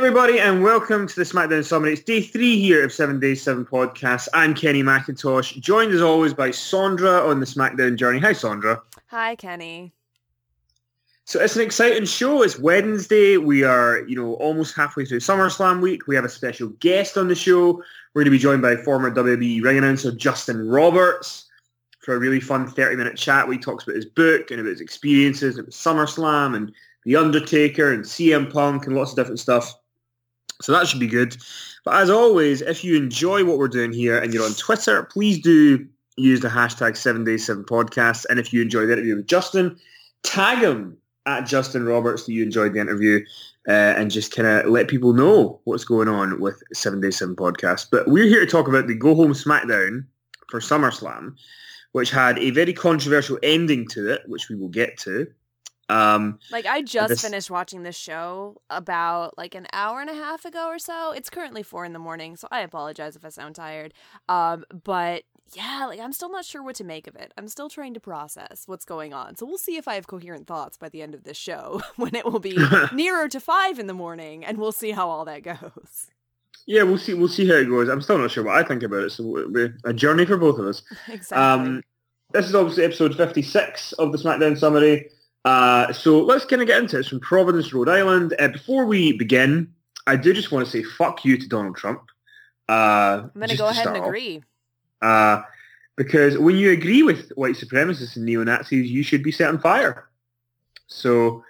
everybody, and welcome to the SmackDown Summit. It's day 3 here of 7 Days 7 Podcast. I'm Kenny McIntosh, joined as always by Sondra on the SmackDown journey. Hi, Sondra. Hi, Kenny. So it's an exciting show. It's Wednesday. We are, almost halfway through SummerSlam week. We have a special guest on the show. We're going to be joined by former WWE ring announcer Justin Roberts for a really fun 30-minute chat where he talks about his book and about his experiences at SummerSlam and The Undertaker and CM Punk and lots of different stuff. So that should be good. But as always, if you enjoy what we're doing here and you're on Twitter, please do use the hashtag 7Days7Podcast. And if you enjoyed the interview with Justin, tag him at Justin Roberts that you enjoyed the interview and just kind of let people know what's going on with 7 Days 7 Podcast. But we're here to talk about the Go Home SmackDown for SummerSlam, which had a very controversial ending to it, which we will get to. I just finished watching this show about an hour and a half ago or so. It's currently 4 a.m, so I apologize if I sound tired. But yeah, I'm still not sure what to make of it. I'm still trying to process what's going on. So we'll see if I have coherent thoughts by the end of this show when it will be nearer to 5 a.m, and we'll see how all that goes. Yeah, we'll see how it goes. I'm still not sure what I think about it, so it'll be a journey for both of us. Exactly. This is obviously episode 56 of the SmackDown Summary. So let's kind of get into it. It's from Providence, Rhode Island. Before we begin, I do just want to say fuck you to Donald Trump. I'm going to go ahead and agree. Because when you agree with white supremacists and neo-Nazis, you should be set on fire. So,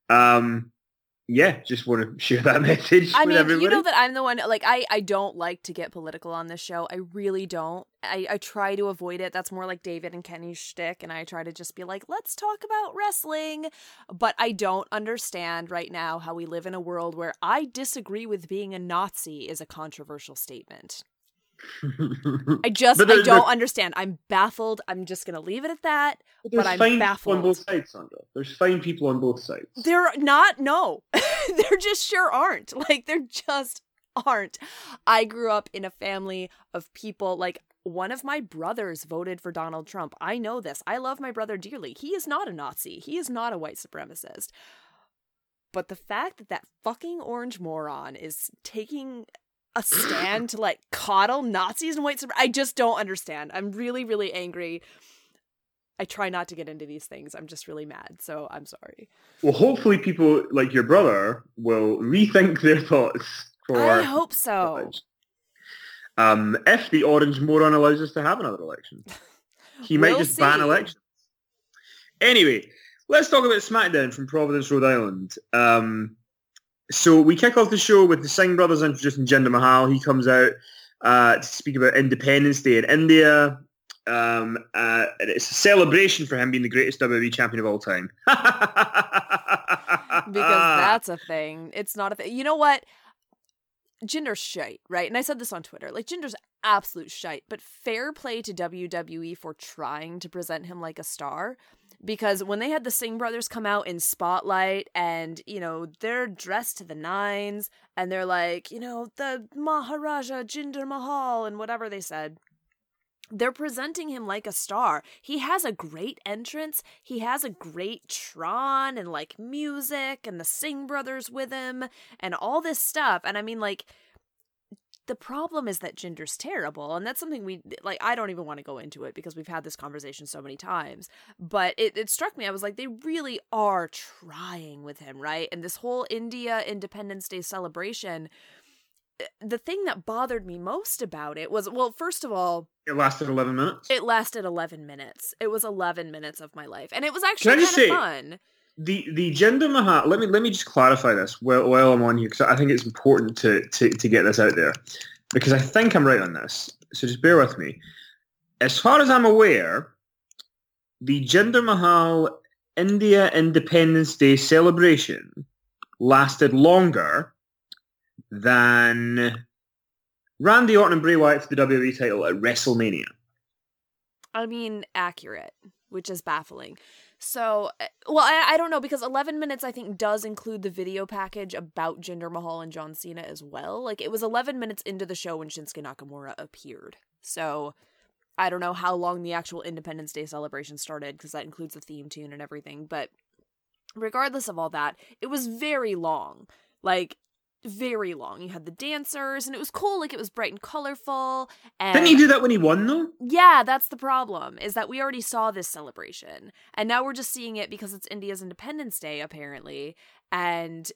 just want to share that message with everybody. You know that I'm the one, I don't like to get political on this show. I really don't. I try to avoid it. That's more like David and Kenny's shtick, and I try to just be like, let's talk about wrestling. But I don't understand right now how we live in a world where I disagree with being a Nazi is a controversial statement. I don't understand. I'm baffled. I'm just going to leave it at that. But I'm baffled. On both sides, Sandra. There's fine people on both sides. They're not. No, there just sure aren't. There just aren't. I grew up in a family of people. One of my brothers voted for Donald Trump. I know this. I love my brother dearly. He is not a Nazi. He is not a white supremacist. But the fact that fucking orange moron is taking a stand to coddle Nazis and white supremacists, I just don't understand. I'm really, really angry. I try not to get into these things. I'm just really mad, so I'm sorry. Well, hopefully people like your brother will rethink their thoughts. I hope so. If the orange moron allows us to have another election. He might just ban elections. Anyway, let's talk about SmackDown from Providence, Rhode Island. So we kick off the show with the Singh brothers introducing Jinder Mahal. He comes out to speak about Independence Day in India. And it's a celebration for him being the greatest WWE champion of all time. Because that's a thing. It's not a thing. You know what? Jinder's shite, right? And I said this on Twitter. Jinder's absolute shite. But fair play to WWE for trying to present him like a star. Because when they had the Singh brothers come out in Spotlight and, they're dressed to the nines and they're the Maharaja Jinder Mahal and whatever they said, they're presenting him like a star. He has a great entrance. He has a great Tron and music and the Singh brothers with him and all this stuff. And the problem is that Jinder's terrible, and that's something I don't even want to go into it because we've had this conversation so many times, but it struck me. I was they really are trying with him, right? And this whole India Independence Day celebration, the thing that bothered me most about it was, well, first of all, it lasted 11 minutes. It lasted 11 minutes. It was 11 minutes of my life, and it was actually kind of fun. The Jinder Mahal. Let me just clarify this while I'm on here because I think it's important to get this out there because I think I'm right on this. So just bear with me. As far as I'm aware, the Jinder Mahal India Independence Day celebration lasted longer than Randy Orton and Bray Wyatt for the WWE title at WrestleMania. Accurate, which is baffling. So, well, I don't know, because 11 minutes, I think, does include the video package about Jinder Mahal and John Cena as well. It was 11 minutes into the show when Shinsuke Nakamura appeared. So, I don't know how long the actual Independence Day celebration started, because that includes the theme tune and everything. But regardless of all that, it was very long. very long. You had the dancers, and it was cool. Like, it was bright and colorful. And didn't he do that when he won, though? yeah, that's the problem, is that we already saw this celebration. And now we're just seeing it because it's India's Independence Day, apparently. And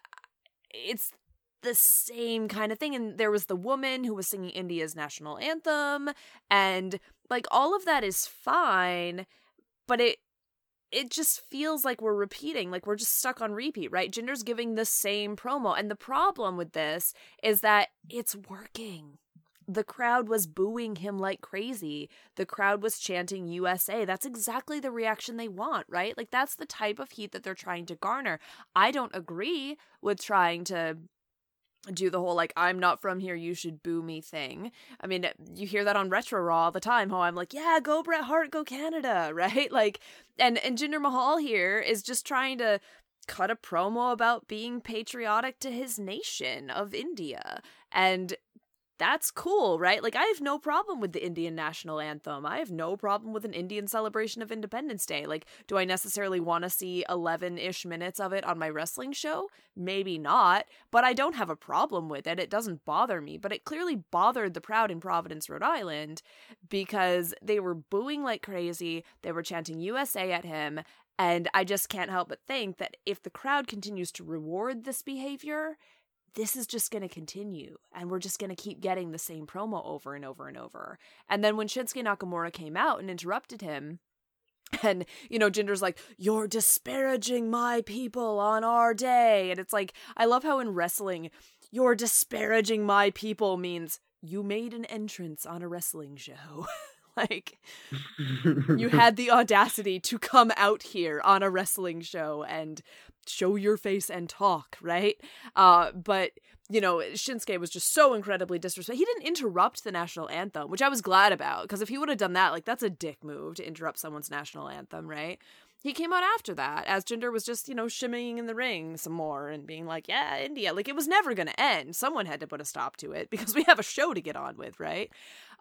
it's the same kind of thing. And there was the woman who was singing India's national anthem, and like all of that is fine, but it just feels like we're repeating, like we're just stuck on repeat, right? Jinder's giving the same promo, and the problem with this is that it's working. The crowd was booing him like crazy. The crowd was chanting USA. That's exactly the reaction they want, right? Like, that's the type of heat that they're trying to garner. I don't agree with trying to do the whole, like, I'm not from here, you should boo me thing. I mean, you hear that on Retro Raw all the time, how I'm like, yeah, go Bret Hart, go Canada, right? Like, and Jinder Mahal here is just trying to cut a promo about being patriotic to his nation of India. And that's cool, right? Like, I have no problem with the Indian national anthem. I have no problem with an Indian celebration of Independence Day. Like, do I necessarily want to see 11-ish minutes of it on my wrestling show? Maybe not, but I don't have a problem with it. It doesn't bother me, but it clearly bothered the crowd in Providence, Rhode Island, because they were booing like crazy. They were chanting USA at him, and I just can't help but think that if the crowd continues to reward this behavior, this is just going to continue, and we're just going to keep getting the same promo over and over and over. And then when Shinsuke Nakamura came out and interrupted him, and, you know, Jinder's like, you're disparaging my people on our day. And it's like, I love how in wrestling, you're disparaging my people means you made an entrance on a wrestling show. Like, you had the audacity to come out here on a wrestling show and show your face and talk, right? But, you know, Shinsuke was just so incredibly disrespectful. He didn't interrupt the national anthem, which I was glad about, because if he would have done that, like, that's a dick move to interrupt someone's national anthem, right? He came out after that, as Jinder was just, you know, shimmying in the ring some more and being like, yeah, India. Like, it was never going to end. Someone had to put a stop to it because we have a show to get on with, right?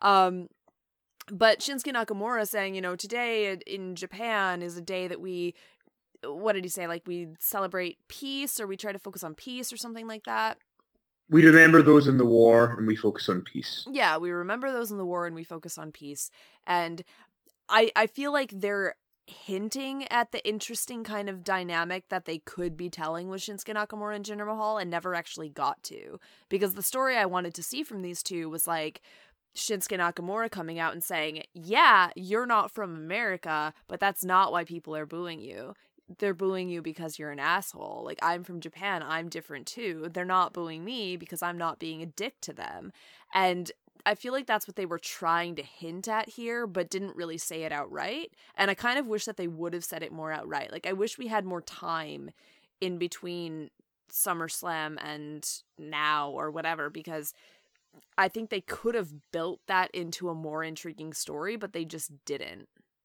But Shinsuke Nakamura saying, you know, today in Japan is a day that we, what did he say? Like, we celebrate peace, or we try to focus on peace, or something like that. We remember those in the war, and we focus on peace. Yeah, we remember those in the war, and we focus on peace. And I feel like they're hinting at the interesting kind of dynamic that they could be telling with Shinsuke Nakamura and Jinder Mahal, and never actually got to. Because the story I wanted to see from these two was, like, Shinsuke Nakamura coming out and saying, yeah, you're not from America, but that's not why people are booing you. They're booing you because you're an asshole. Like, I'm from Japan, I'm different too. They're not booing me because I'm not being a dick to them. And I feel like that's what they were trying to hint at here, but didn't really say it outright. And I kind of wish that they would have said it more outright. Like, I wish we had more time in between SummerSlam and now or whatever, because I think they could have built that into a more intriguing story, but they just didn't.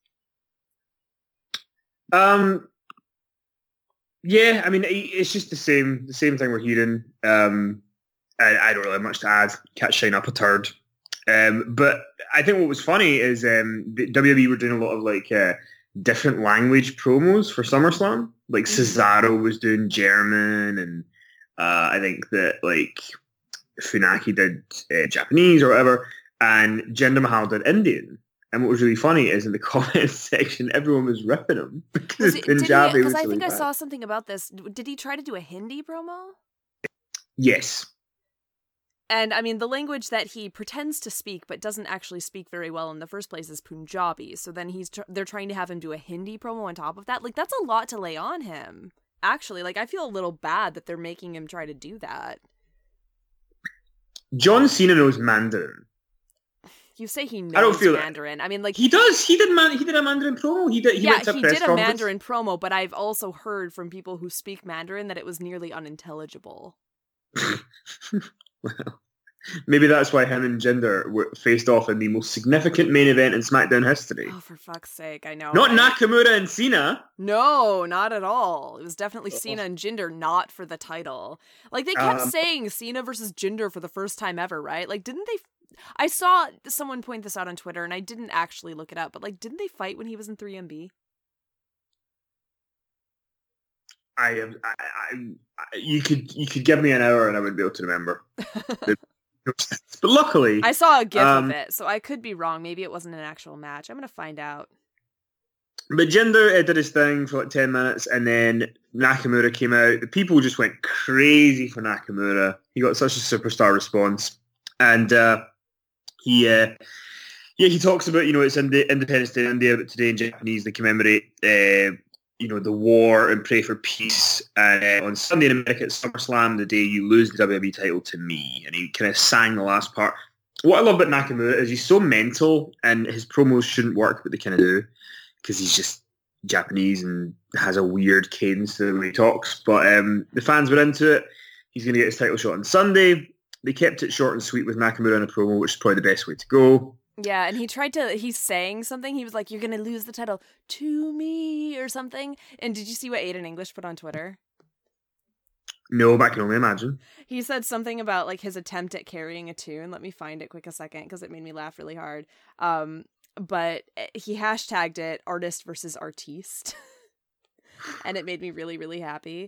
Yeah, I mean, it's just the same thing we're hearing. I don't really have much to add. Can't shine up a turd. But I think what was funny is the WWE were doing a lot of like different language promos for SummerSlam. Like Cesaro was doing German, and I think that like Funaki did Japanese or whatever, and Jinder Mahal did Indian. And what was really funny is in the comments section, everyone was ripping him because his Punjabi was Because I really think I bad. saw something about this. Did he try to do a Hindi promo? Yes. And I mean, the language that he pretends to speak but doesn't actually speak very well in the first place is Punjabi. So then they're trying to have him do a Hindi promo on top of that. Like, that's a lot to lay on him. Actually, like, I feel a little bad that they're making him try to do that. John Cena knows Mandarin. You say he knows I don't feel Mandarin. I mean, like, he does. He did a Mandarin promo. He did a Mandarin promo, but I've also heard from people who speak Mandarin that it was nearly unintelligible. Well, maybe that's why him and Jinder were faced off in the most significant main event in SmackDown history. Oh, for fuck's sake, I know. Not Nakamura and Cena. No, not at all. It was definitely Cena and Jinder, not for the title. Like, they kept saying Cena versus Jinder for the first time ever, right? Like, didn't they... I saw someone point this out on Twitter, and I didn't actually look it up, but, like, didn't they fight when he was in 3MB? You could give me an hour and I wouldn't be able to remember. But luckily, I saw a GIF of it, so I could be wrong. Maybe it wasn't an actual match. I'm gonna find out. But Jinder did his thing for like 10 minutes, and then Nakamura came out. The people just went crazy for Nakamura. He got such a superstar response, and he talks about, it's Independence Day in India, but today in Japanese they commemorate the war and pray for peace. And on Sunday in America at SummerSlam, the day you lose the WWE title to me, and he kind of sang the last part. What I love about Nakamura is he's so mental, and his promos shouldn't work, but they kind of do, because he's just Japanese and has a weird cadence to the way he talks. But the fans were into it. He's going to get his title shot on Sunday. They kept it short and sweet with Nakamura in a promo, which is probably the best way to go. Yeah, and he's saying something. He was like, you're going to lose the title to me or something. And did you see what Aiden English put on Twitter? No, but I can only imagine. He said something about like his attempt at carrying a tune. Let me find it quick a second because it made me laugh really hard. But he hashtagged it artist versus artiste. And it made me really, really happy.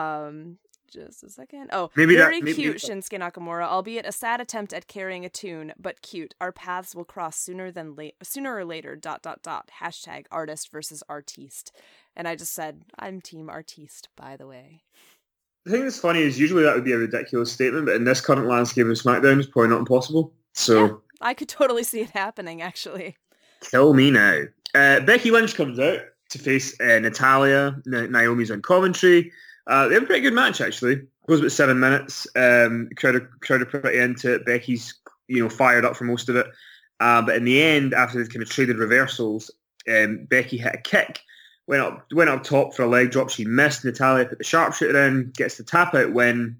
Just a second. Oh, maybe very cute, Shinsuke Nakamura, albeit a sad attempt at carrying a tune, but cute. Our paths will cross sooner or later, .. Hashtag artist versus artiste. And I just said, I'm team artiste, by the way. The thing that's funny is usually that would be a ridiculous statement, but in this current landscape of SmackDown, it's probably not impossible. So yeah, I could totally see it happening, actually. Kill me now. Becky Lynch comes out to face Natalya. Naomi's on commentary. They have a pretty good match, actually. It goes about 7 minutes. Crowd are pretty into it. Becky's, fired up for most of it. But in the end, after they've kind of traded reversals, Becky hit a kick, went up top for a leg drop. She missed. Natalya put the sharpshooter in, gets the tap out win.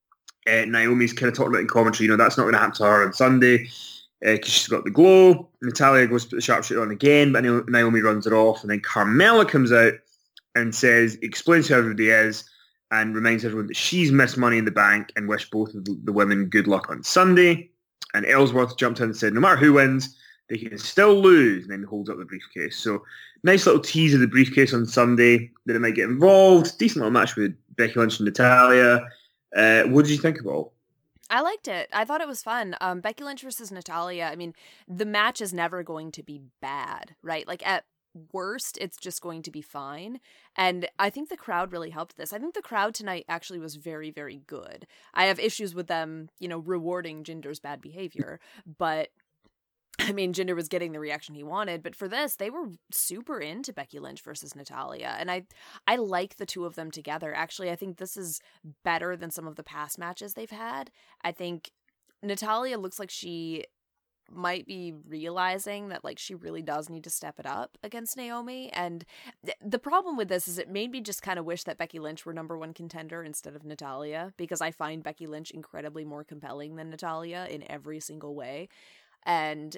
Naomi's kind of talking about in commentary, that's not going to happen to her on Sunday because she's got the glow. Natalya goes to put the sharpshooter on again, but Naomi runs it off. And then Carmella comes out and explains who everybody is, and reminds everyone that she's missed Money in the Bank and wished both of the women good luck on Sunday. And Ellsworth jumped in and said, no matter who wins, they can still lose, and then holds up the briefcase. So nice little tease of the briefcase on Sunday, that it might get involved. Decent little match with Becky Lynch and Natalya. What did you think of it all? I liked it. I thought it was fun. Becky Lynch versus Natalya, I mean, the match is never going to be bad, right? Like, at worst, it's just going to be fine. And I think the crowd really helped this. I think the crowd tonight actually was very, very good. I have issues with them, rewarding Jinder's bad behavior, but I mean, Jinder was getting the reaction he wanted, but for this, they were super into Becky Lynch versus Natalya, and I like the two of them together. Actually, I think this is better than some of the past matches they've had. I think Natalya looks like she might be realizing that, like, she really does need to step it up against Naomi, and the problem with this is it made me just kind of wish that Becky Lynch were number one contender instead of Natalya, because I find Becky Lynch incredibly more compelling than Natalya in every single way. And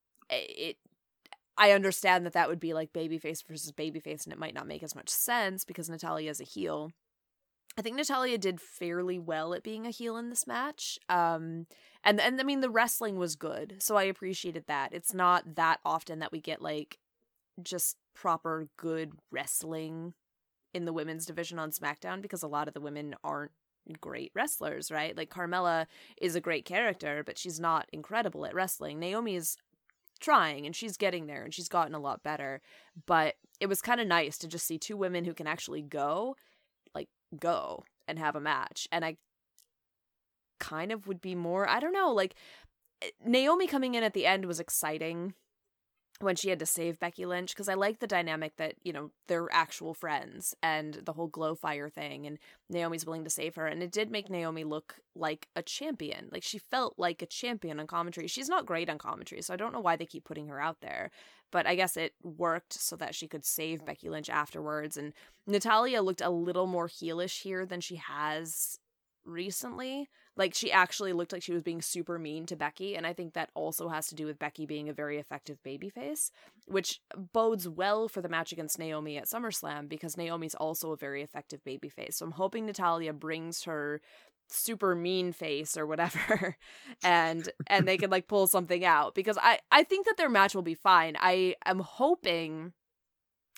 I understand that would be like babyface versus babyface, and it might not make as much sense because Natalya is a heel. I think Natalya did fairly well at being a heel in this match. And I mean, the wrestling was good, so I appreciated that. It's not that often that we get like just proper good wrestling in the women's division on SmackDown, because a lot of the women aren't great wrestlers, right? Like, Carmella is a great character, but she's not incredible at wrestling. Naomi is trying, and she's getting there, and she's gotten a lot better. But it was kind of nice to just see two women who can actually go and have a match. And I kind of would be more, I don't know, like, Naomi coming in at the end was exciting when she had to save Becky Lynch, because I like the dynamic that, they're actual friends, and the whole glow fire thing, and Naomi's willing to save her, and it did make Naomi look like a champion. Like, she felt like a champion on commentary. She's not great on commentary, so I don't know why they keep putting her out there, but I guess it worked so that she could save Becky Lynch afterwards. And Natalya looked a little more heelish here than she has recently. Like, she actually looked like she was being super mean to Becky, and I think that also has to do with Becky being a very effective babyface, which bodes well for the match against Naomi at SummerSlam, because Naomi's also a very effective babyface. So I'm hoping Natalya brings her super mean face or whatever, and they can like pull something out, because I think that their match will be fine. I am hoping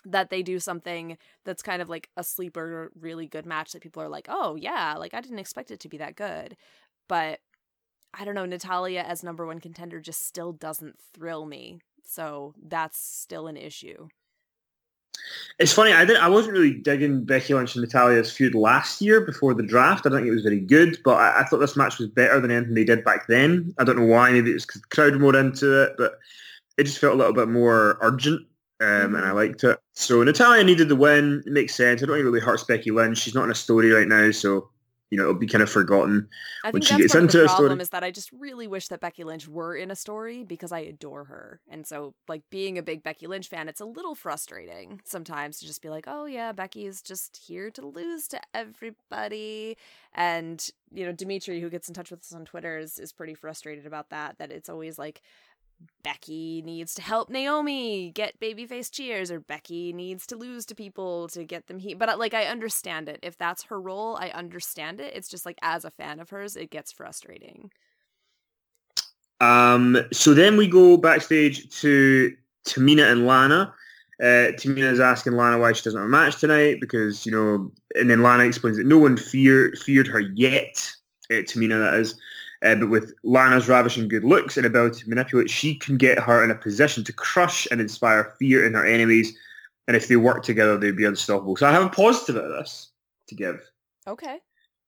that they do something that's kind of like a sleeper, really good match that people are like, oh yeah, like I didn't expect it to be that good. But I don't know, Natalya as number one contender just still doesn't thrill me. So that's still an issue. It's funny, I wasn't really digging Becky Lynch and Natalya's feud last year before the draft. I don't think it was very good, but I thought this match was better than anything they did back then. I don't know why, maybe it was because the crowd were more into it, but it just felt a little bit more urgent, and I liked it. So Natalya needed the win. It makes sense. I don't think it really hurts Becky Lynch. She's not in a story right now, so it'll be kind of forgotten when she gets into a story. The problem is that I just really wish that Becky Lynch were in a story because I adore her. And so, like, being a big Becky Lynch fan, it's a little frustrating sometimes to just be like, oh yeah, Becky is just here to lose to everybody. And, Dimitri, who gets in touch with us on Twitter, is pretty frustrated about that it's always like, Becky needs to help Naomi get babyface cheers, or Becky needs to lose to people to get them heat. But like, I understand it. If that's her role, I understand it. It's just like, as a fan of hers, it gets frustrating. So then we go backstage to Tamina and Lana. Tamina is asking Lana why she doesn't have a match tonight because, and then Lana explains that no one feared her yet. Tamina, that is. But with Lana's ravishing good looks and ability to manipulate, she can get her in a position to crush and inspire fear in her enemies. And if they work together, they'd be unstoppable. So I have a positive out of this to give. Okay.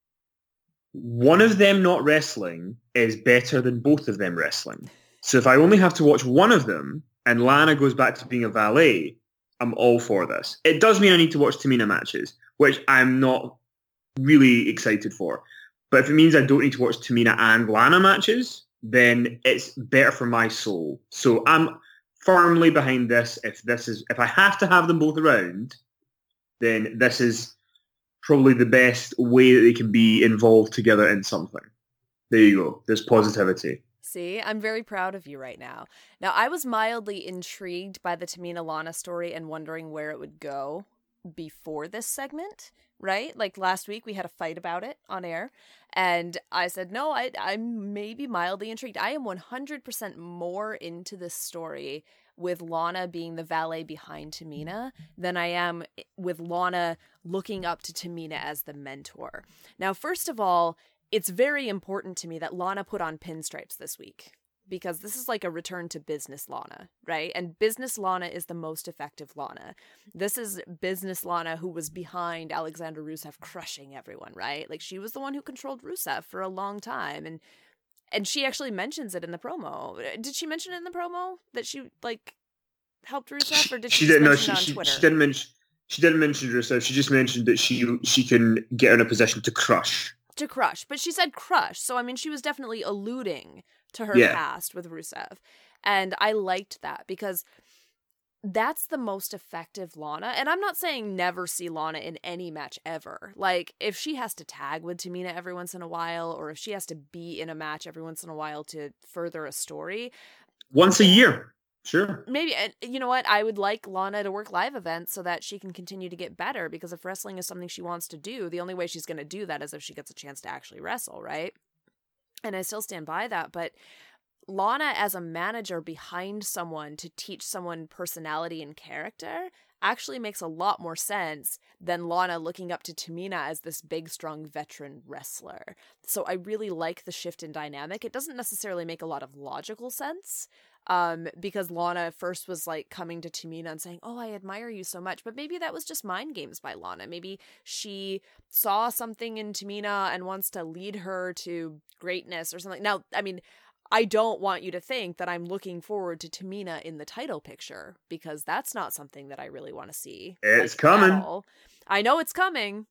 One of them not wrestling is better than both of them wrestling. So if I only have to watch one of them and Lana goes back to being a valet, I'm all for this. It does mean I need to watch Tamina matches, which I'm not really excited for. But if it means I don't need to watch Tamina and Lana matches, then it's better for my soul. So I'm firmly behind this. If I have to have them both around, then this is probably the best way that they can be involved together in something. There you go. There's positivity. See, I'm very proud of you right now. Now, I was mildly intrigued by the Tamina Lana story and wondering where it would go before this segment. Right? Like last week we had a fight about it on air and I said, no, I'm maybe mildly intrigued. I am 100% more into this story with Lana being the valet behind Tamina than I am with Lana looking up to Tamina as the mentor. Now, first of all, it's very important to me that Lana put on pinstripes this week, because this is like a return to business Lana, right? And business Lana is the most effective Lana. This is business Lana who was behind Alexander Rusev crushing everyone, right? Like, she was the one who controlled Rusev for a long time. And she actually mentions it in the promo. Did she mention it in the promo that she, like, helped Rusev? Or did she just mention it on Twitter? She didn't mention Rusev. She just mentioned that she can get her in a position to crush. To crush. But she said crush. So, I mean, she was definitely alluding to her past with Rusev. And I liked that because that's the most effective Lana. And I'm not saying never see Lana in any match ever. Like, if she has to tag with Tamina every once in a while, or if she has to be in a match every once in a while to further a story. Once a year. Sure. Maybe. And you know what? I would like Lana to work live events so that she can continue to get better, because if wrestling is something she wants to do, the only way she's going to do that is if she gets a chance to actually wrestle, right? And I still stand by that, but Lana as a manager behind someone to teach someone personality and character actually makes a lot more sense than Lana looking up to Tamina as this big, strong veteran wrestler. So I really like the shift in dynamic. It doesn't necessarily make a lot of logical sense, because Lana first was like coming to Tamina and saying, oh, I admire you so much. But maybe that was just mind games by Lana. Maybe she saw something in Tamina and wants to lead her to greatness or something. Now, I mean, I don't want you to think that I'm looking forward to Tamina in the title picture, because that's not something that I really want to see. It's coming. I know it's coming.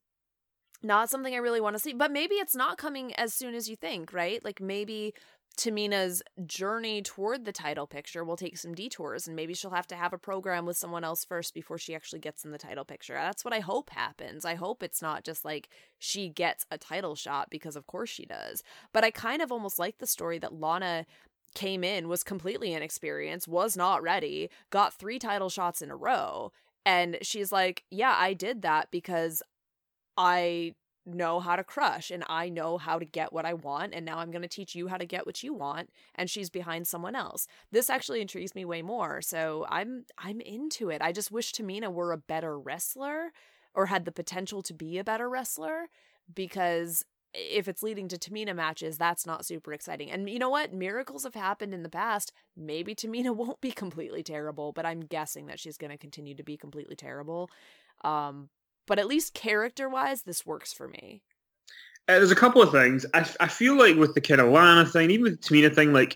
Not something I really want to see. But maybe it's not coming as soon as you think, right? Like, maybe Tamina's journey toward the title picture will take some detours, and maybe she'll have to have a program with someone else first before she actually gets in the title picture. That's what I hope happens. I hope it's not just like she gets a title shot, because of course she does. But I kind of almost like the story that Lana came in, was completely inexperienced, was not ready, got 3 title shots in a row, and she's like, yeah, I did that because I know how to crush and I know how to get what I want, and now I'm going to teach you how to get what you want, and she's behind someone else. This actually intrigues me way more, so I'm into it. I just wish Tamina were a better wrestler, or had the potential to be a better wrestler, because if it's leading to Tamina matches, that's not super exciting. And you know what? Miracles have happened in the past. Maybe Tamina won't be completely terrible, but I'm guessing that she's going to continue to be completely terrible. But at least character-wise, this works for me. There's a couple of things. I feel like with the kind of Lana thing, even with the Tamina thing, like,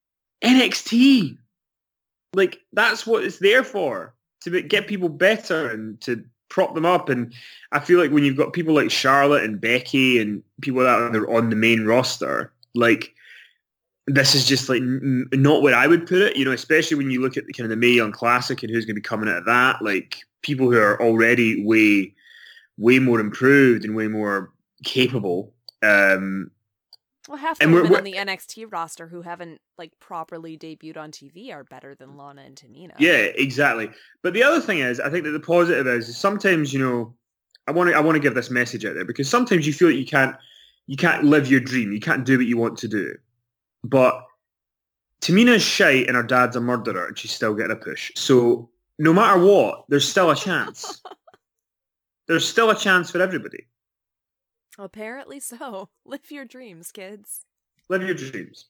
NXT, like, that's what it's there for, to get people better and to prop them up. And I feel like when you've got people like Charlotte and Becky and people that are on the main roster, like, this is just like not where I would put it, especially when you look at the kind of the Mae Young Classic and who's going to be coming out of that, like people who are already way more improved and way more capable. Well, half the women on the NXT roster who haven't like properly debuted on TV are better than Lana and Tamina. Yeah, exactly. But the other thing is, I think that the positive is sometimes, I want to give this message out there, because sometimes you feel like you can't live your dream, you can't do what you want to do. But Tamina's shite and her dad's a murderer, and she's still getting a push. So no matter what, there's still a chance. There's still a chance for everybody. Apparently so. Live your dreams, kids. Live your dreams.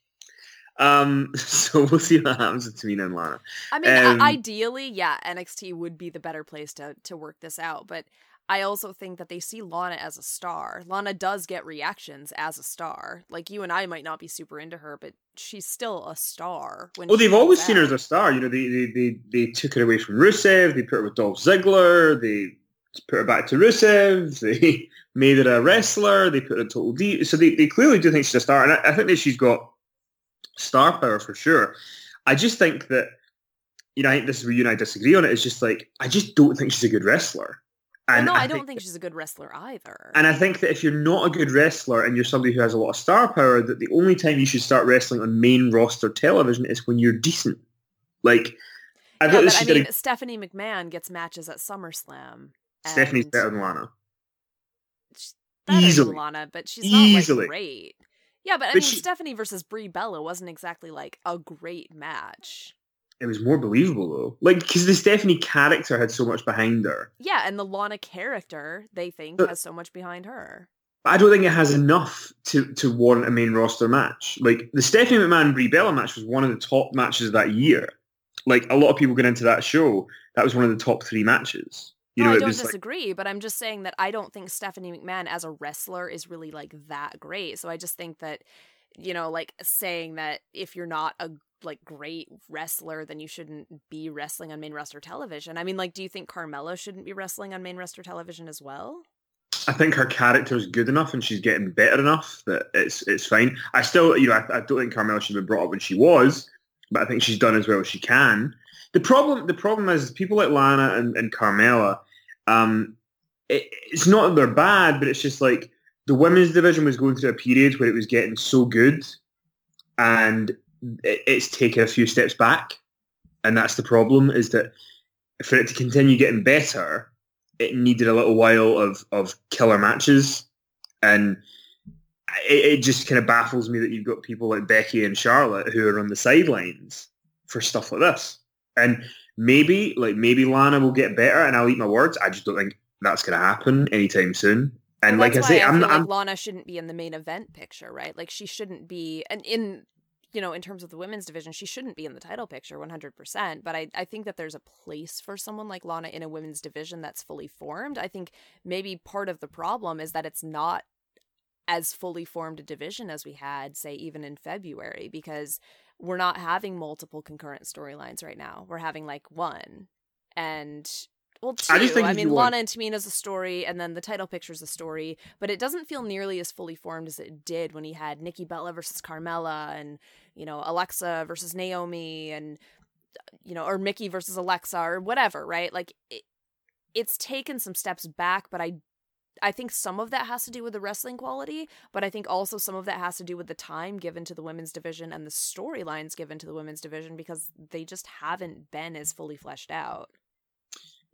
So we'll see what happens with Tamina and Lana. I mean, ideally, yeah, NXT would be the better place to work this out, but I also think that they see Lana as a star. Lana does get reactions as a star. Like, you and I might not be super into her, but she's still a star. They've always seen her as a star. They took her away from Rusev. They put her with Dolph Ziggler. They put her back to Rusev. They made her a wrestler. They put her in Total D. So they clearly do think she's a star. And I think that she's got star power for sure. I just think that, I think this is where you and I disagree on it. It's just like, I just don't think she's a good wrestler. And I don't think she's a good wrestler either. And I think that if you're not a good wrestler and you're somebody who has a lot of star power, that the only time you should start wrestling on main roster television is when you're decent. Like, Stephanie McMahon gets matches at SummerSlam. Stephanie's better than Lana. Easily. Lana, but she's not like great. Yeah, but Stephanie versus Brie Bella wasn't exactly like a great match. It was more believable though, like, because the Stephanie character had so much behind her. Yeah, and the Lana character, they think, has so much behind her. I don't think it has enough to warrant a main roster match. Like, the Stephanie McMahon Brie Bella match was one of the top matches of that year. Like, a lot of people get into that show. That was one of the top 3 matches. I don't disagree, but I'm just saying that I don't think Stephanie McMahon as a wrestler is really like that great. So I just think that, like saying that if you're not a great wrestler, then you shouldn't be wrestling on main roster television. I mean, like, do you think Carmella shouldn't be wrestling on main roster television as well? I think her character is good enough and she's getting better enough that it's fine. I still, I don't think Carmella should have been brought up when she was, but I think she's done as well as she can. The problem is people like Lana and Carmella, it's not that they're bad, but it's just like the women's division was going through a period where it was getting so good and it's taken a few steps back. And that's the problem, is that for it to continue getting better, it needed a little while of killer matches. And it just kind of baffles me that you've got people like Becky and Charlotte who are on the sidelines for stuff like this. And maybe Lana will get better and I'll eat my words. I just don't think that's going to happen anytime soon. And well, like I say, I'm Lana shouldn't be in the main event picture, right? Like, she shouldn't be, and in terms of the women's division, she shouldn't be in the title picture 100%. But I think that there's a place for someone like Lana in a women's division that's fully formed. I think maybe part of the problem is that it's not as fully formed a division as we had, say, even in February, because we're not having multiple concurrent storylines right now. We're having like one. And, well, two. I mean, Lana and Tamina's a story, and then the title picture's a story, but it doesn't feel nearly as fully formed as it did when he had Nikki Bella versus Carmella and, Alexa versus Naomi and, or Mickey versus Alexa or whatever, right? Like, it's taken some steps back, but I think some of that has to do with the wrestling quality, but I think also some of that has to do with the time given to the women's division and the storylines given to the women's division, because they just haven't been as fully fleshed out.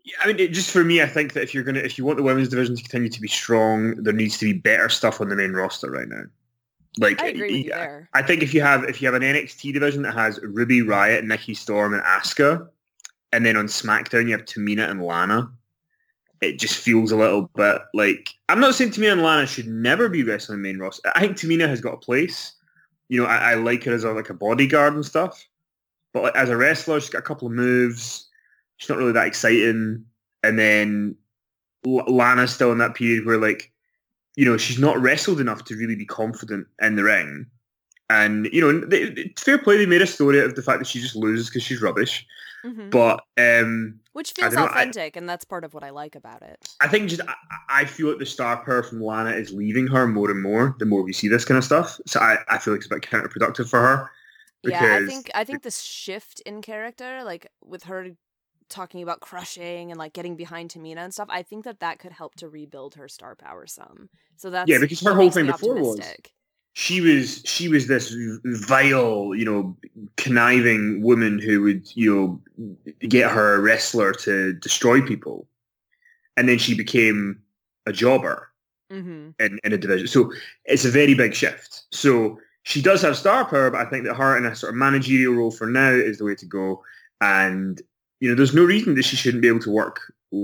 I mean, just for me, I think that if you want the women's division to continue to be strong, there needs to be better stuff on the main roster right now. Like, I agree with you there. I think if you have an NXT division that has Ruby Riott, Nikki Storm, and Asuka, and then on SmackDown you have Tamina and Lana, it just feels a little bit like, I'm not saying Tamina and Lana should never be wrestling main roster. I think Tamina has got a place. You know, I like her as a bodyguard and stuff, but like, as a wrestler, she's got a couple of moves. She's not really that exciting. And then Lana's still in that period where, like, you know, she's not wrestled enough to really be confident in the ring. And, you know, fair play, they made a story out of the fact that she just loses because she's rubbish. Mm-hmm. But which feels authentic, and that's part of what I like about it. I think I feel like the star power from Lana is leaving her more and more the more we see this kind of stuff. So I feel like it's a bit counterproductive for her. Yeah, I think this shift in character, like with her talking about crushing and like getting behind Tamina and stuff, I think that could help to rebuild her star power some. So that's, yeah, because her whole thing before was she was this vile, you know, conniving woman who would, you know, get her wrestler to destroy people, and then she became a jobber in a division. So it's a very big shift. So she does have star power, but I think that her in a sort of managerial role for now is the way to go. And, you know, there's no reason that she shouldn't be able to work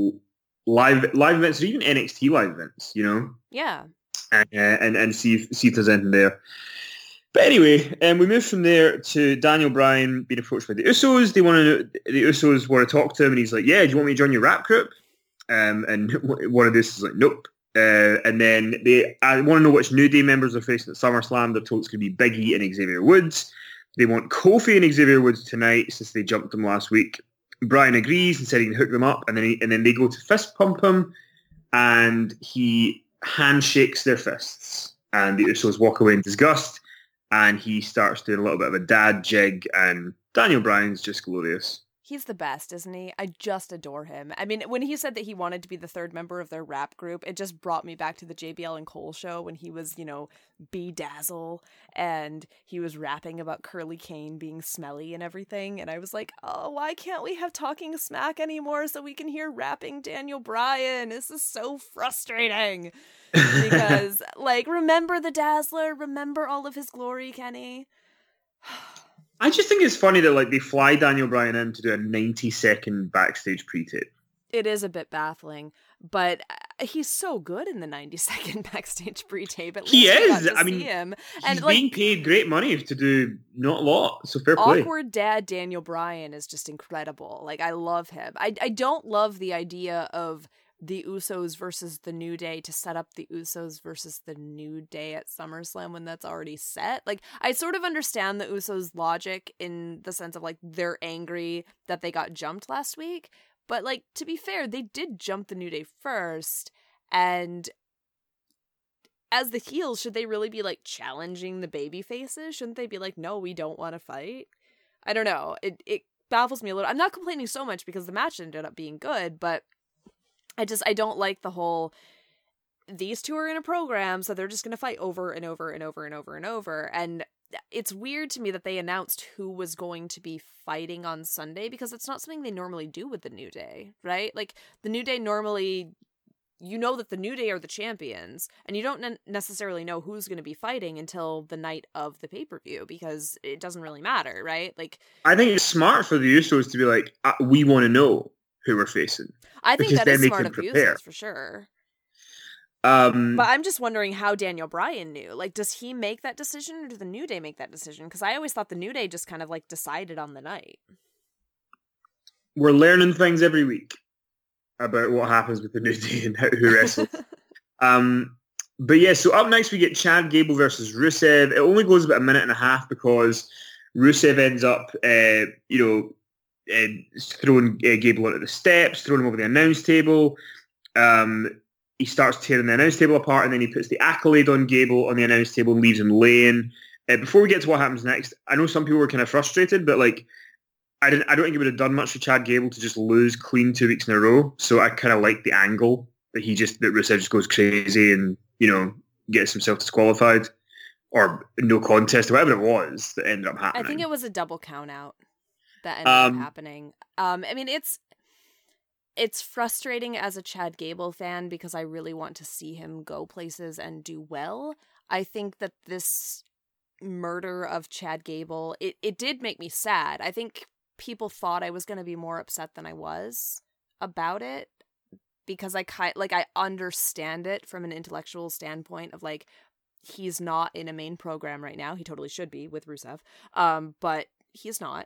live events or even NXT live events, you know? Yeah. And see if there's anything there. But anyway, we move from there to Daniel Bryan being approached by the Usos. The Usos want to talk to him, and he's like, "Yeah, do you want me to join your rap group?" And one of this is like, "Nope." And then I want to know which New Day members are facing at SummerSlam. They're told it's going to be Big E and Xavier Woods. They want Kofi and Xavier Woods tonight since they jumped them last week. Bryan agrees and said he can hook them up, and then they go to fist pump him, and he handshakes their fists, and the Usos walk away in disgust, and he starts doing a little bit of a dad jig, and Daniel Bryan's just glorious. He's the best, isn't he? I just adore him. I mean, when he said that he wanted to be the third member of their rap group, it just brought me back to the JBL and Cole show when he was, you know, Bedazzle, and he was rapping about Curly Kane being smelly and everything, and I was like, oh, why can't we have Talking Smack anymore so we can hear rapping Daniel Bryan? This is so frustrating. Because, like, remember the Dazzler? Remember all of his glory, Kenny? I just think it's funny that, like, they fly Daniel Bryan in to do a 90-second backstage pre-tape. It is a bit baffling, but he's so good in the 90-second backstage pre-tape. He is. I mean, him. He's being paid great money to do not a lot, so fair play. Awkward dad Daniel Bryan is just incredible. Like, I love him. I don't love the idea of the Usos versus the New Day to set up the Usos versus the New Day at SummerSlam when that's already set. Like, I sort of understand the Usos' logic in the sense of, like, they're angry that they got jumped last week. But, like, to be fair, they did jump the New Day first. And as the heels, should they really be, like, challenging the baby faces? Shouldn't they be like, no, we don't want to fight? I don't know. It baffles me a little. I'm not complaining so much because the match ended up being good, but I don't like the whole, these two are in a program, so they're just going to fight over and over and over and over and over. And it's weird to me that they announced who was going to be fighting on Sunday, because it's not something they normally do with the New Day, right? Like, the New Day normally, you know that the New Day are the champions, and you don't necessarily know who's going to be fighting until the night of the pay-per-view, because it doesn't really matter, right? Like, I think it's smart for the Usos to be like, we want to know who we're facing. I think that is smart of the Usos, for sure. But I'm just wondering how Daniel Bryan knew. Like, does he make that decision, or does the New Day make that decision? Because I always thought the New Day just kind of, like, decided on the night. We're learning things every week about what happens with the New Day and who wrestles. But yeah, so up next we get Chad Gable versus Rusev. It only goes about a minute and a half because Rusev ends up, throwing Gable onto the steps, throwing him over the announce table. He starts tearing the announce table apart, and then he puts the accolade on Gable on the announce table and leaves him laying. Before we get to what happens next, I know some people were kind of frustrated, but like, I don't think it would have done much for Chad Gable to just lose clean 2 weeks in a row. So I kind of like the angle that Rusev just goes crazy and, you know, gets himself disqualified or no contest or whatever it was that ended up happening. I think it was a double count out that ended up happening. I mean, it's frustrating as a Chad Gable fan because I really want to see him go places and do well. I think that this murder of Chad Gable, it did make me sad. I think people thought I was going to be more upset than I was about it because I understand it from an intellectual standpoint of like, he's not in a main program right now. He totally should be with Rusev. But he's not.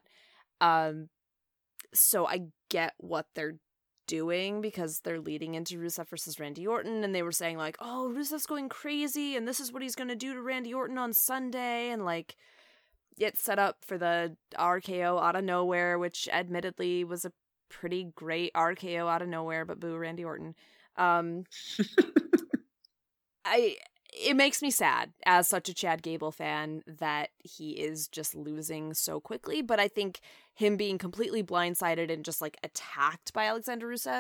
So I get what they're doing because they're leading into Rusev versus Randy Orton, and they were saying like, oh, Rusev's going crazy and this is what he's going to do to Randy Orton on Sunday, and like it's set up for the RKO out of nowhere, which admittedly was a pretty great RKO out of nowhere, but boo Randy Orton. It makes me sad as such a Chad Gable fan that he is just losing so quickly, but I think him being completely blindsided and just like attacked by Alexander Rusev,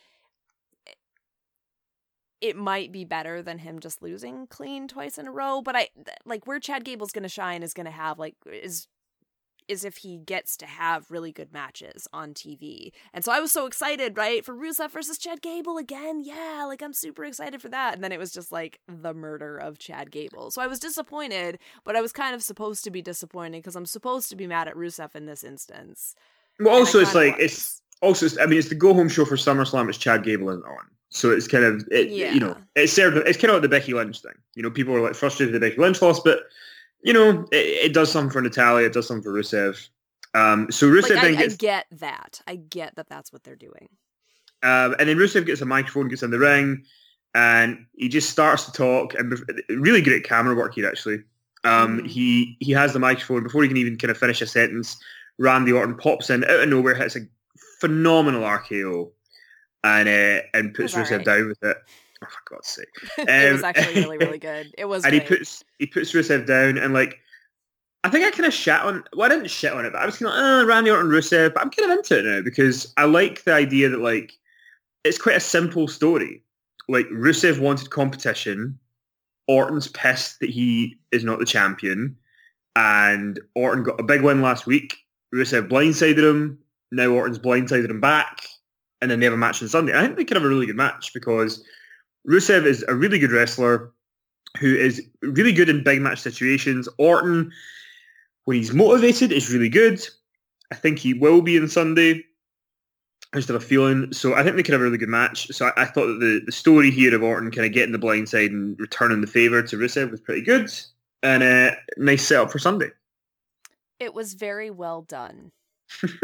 it might be better than him just losing clean twice in a row. But I like where Chad Gable's going to shine is going to have like is if he gets to have really good matches on TV. And so I was so excited, right, for Rusev versus Chad Gable again. Yeah, like I'm super excited for that. And then it was just like the murder of Chad Gable. So I was disappointed, but I was kind of supposed to be disappointed because I'm supposed to be mad at Rusev in this instance. Well, also it's like it's the go home show for SummerSlam. It's Chad Gable isn't on. So it's kind of you know, it's kind of like the Becky Lynch thing. You know, people were like frustrated that Becky Lynch lost, but you know, it does something for Natalya. It does something for Rusev. So Rusev then gets... I get that. I get that that's what they're doing. And then Rusev gets a microphone, gets in the ring, and he just starts to talk. And really great camera work here, actually. He has the microphone. Before he can even kind of finish a sentence, Randy Orton pops in out of nowhere, hits a phenomenal RKO, and puts Rusev down with it. Oh, for God's sake. It was actually really, really good. It was and great. he puts Rusev down, and like, I think I kind of I didn't shit on it, but I was kind of like, Randy Orton, Rusev, but I'm kind of into it now because I like the idea that like, it's quite a simple story. Like, Rusev wanted competition, Orton's pissed that he is not the champion, and Orton got a big win last week. Rusev blindsided him, now Orton's blindsided him back, and then they have a match on Sunday. I think they could have a really good match because Rusev is a really good wrestler who is really good in big match situations. Orton, when he's motivated, is really good. I think he will be on Sunday. I just have a feeling. So I think they could have a really good match. So I thought that the story here of Orton kind of getting the blind side and returning the favour to Rusev was pretty good. And a nice setup for Sunday. It was very well done. It's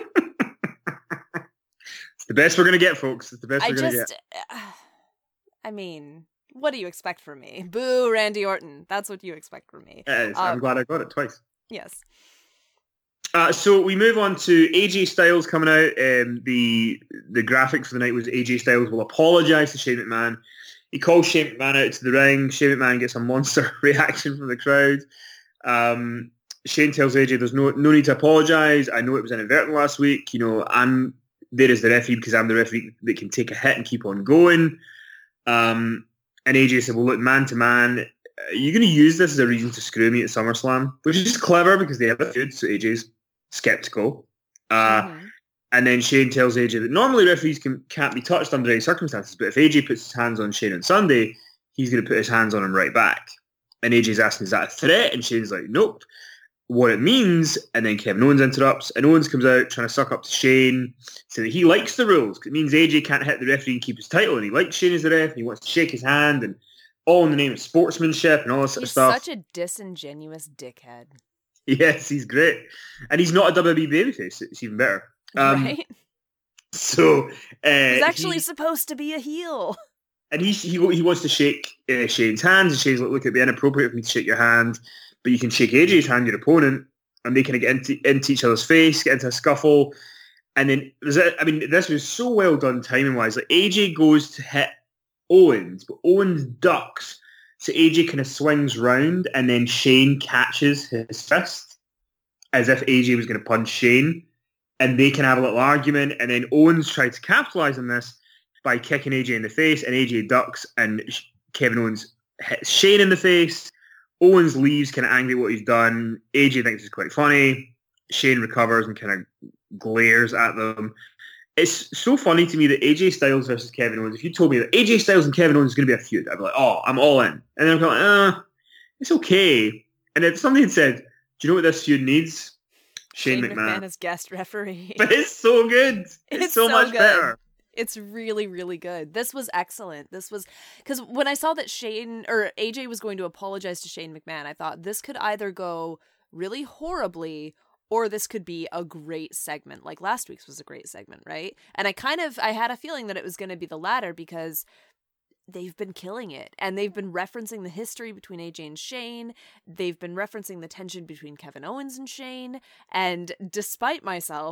the best we're going to get, folks. It's the best we're going to get. I mean, what do you expect from me? Boo, Randy Orton. That's what you expect from me. I'm glad I got it twice. Yes. So we move on to AJ Styles coming out. The graphic for the night was AJ Styles will apologise to Shane McMahon. He calls Shane McMahon out to the ring. Shane McMahon gets a monster reaction from the crowd. Shane tells AJ there's no need to apologise. I know it was inadvertent last week. You know, I'm there as the referee because I'm the referee that can take a hit and keep on going. And AJ said, well, look, man to man, you're going to use this as a reason to screw me at SummerSlam, which is just clever because they have a feud, so AJ's skeptical. And then Shane tells AJ that normally referees can't be touched under any circumstances, but if AJ puts his hands on Shane on Sunday, he's going to put his hands on him right back. And AJ's asking, is that a threat? And Shane's like, nope. What it means, and then Kevin Owens interrupts, and Owens comes out trying to suck up to Shane, saying that he likes the rules. It means AJ can't hit the referee and keep his title, and he likes Shane as the ref, and he wants to shake his hand, and all in the name of sportsmanship and all this sort of stuff. He's such a disingenuous dickhead. Yes, he's great. And he's not a WWE babyface. It's even better. Right? So he's actually supposed to be a heel. And he wants to shake Shane's hands, and Shane's like, look, it'd be inappropriate for me to shake your hand, but you can shake AJ's hand, your opponent, and they kind of get into each other's face, get into a scuffle. And then, this was so well done timing-wise. Like, AJ goes to hit Owens, but Owens ducks. So AJ kind of swings round, and then Shane catches his fist as if AJ was going to punch Shane. And they can have a little argument, and then Owens tried to capitalize on this by kicking AJ in the face, and AJ ducks, and Kevin Owens hits Shane in the face. Owens leaves, kind of angry at what he's done. AJ thinks it's quite funny. Shane recovers and kind of glares at them. it's so funny to me that AJ Styles versus Kevin Owens. If you told me that AJ Styles and Kevin Owens is going to be a feud, I'd be like, oh, I'm all in. And then I'm going, it's okay. And then somebody had said, do you know what this feud needs? Shane McMahon as guest referee. But it's so good. It's so much good. better. It's really, really good. This was excellent. This was, because when I saw that AJ was going to apologize to Shane McMahon, I thought this could either go really horribly or this could be a great segment. Like last week's was a great segment, right? And I had a feeling that it was going to be the latter because they've been killing it. And they've been referencing the history between AJ and Shane. They've been referencing the tension between Kevin Owens and Shane. And despite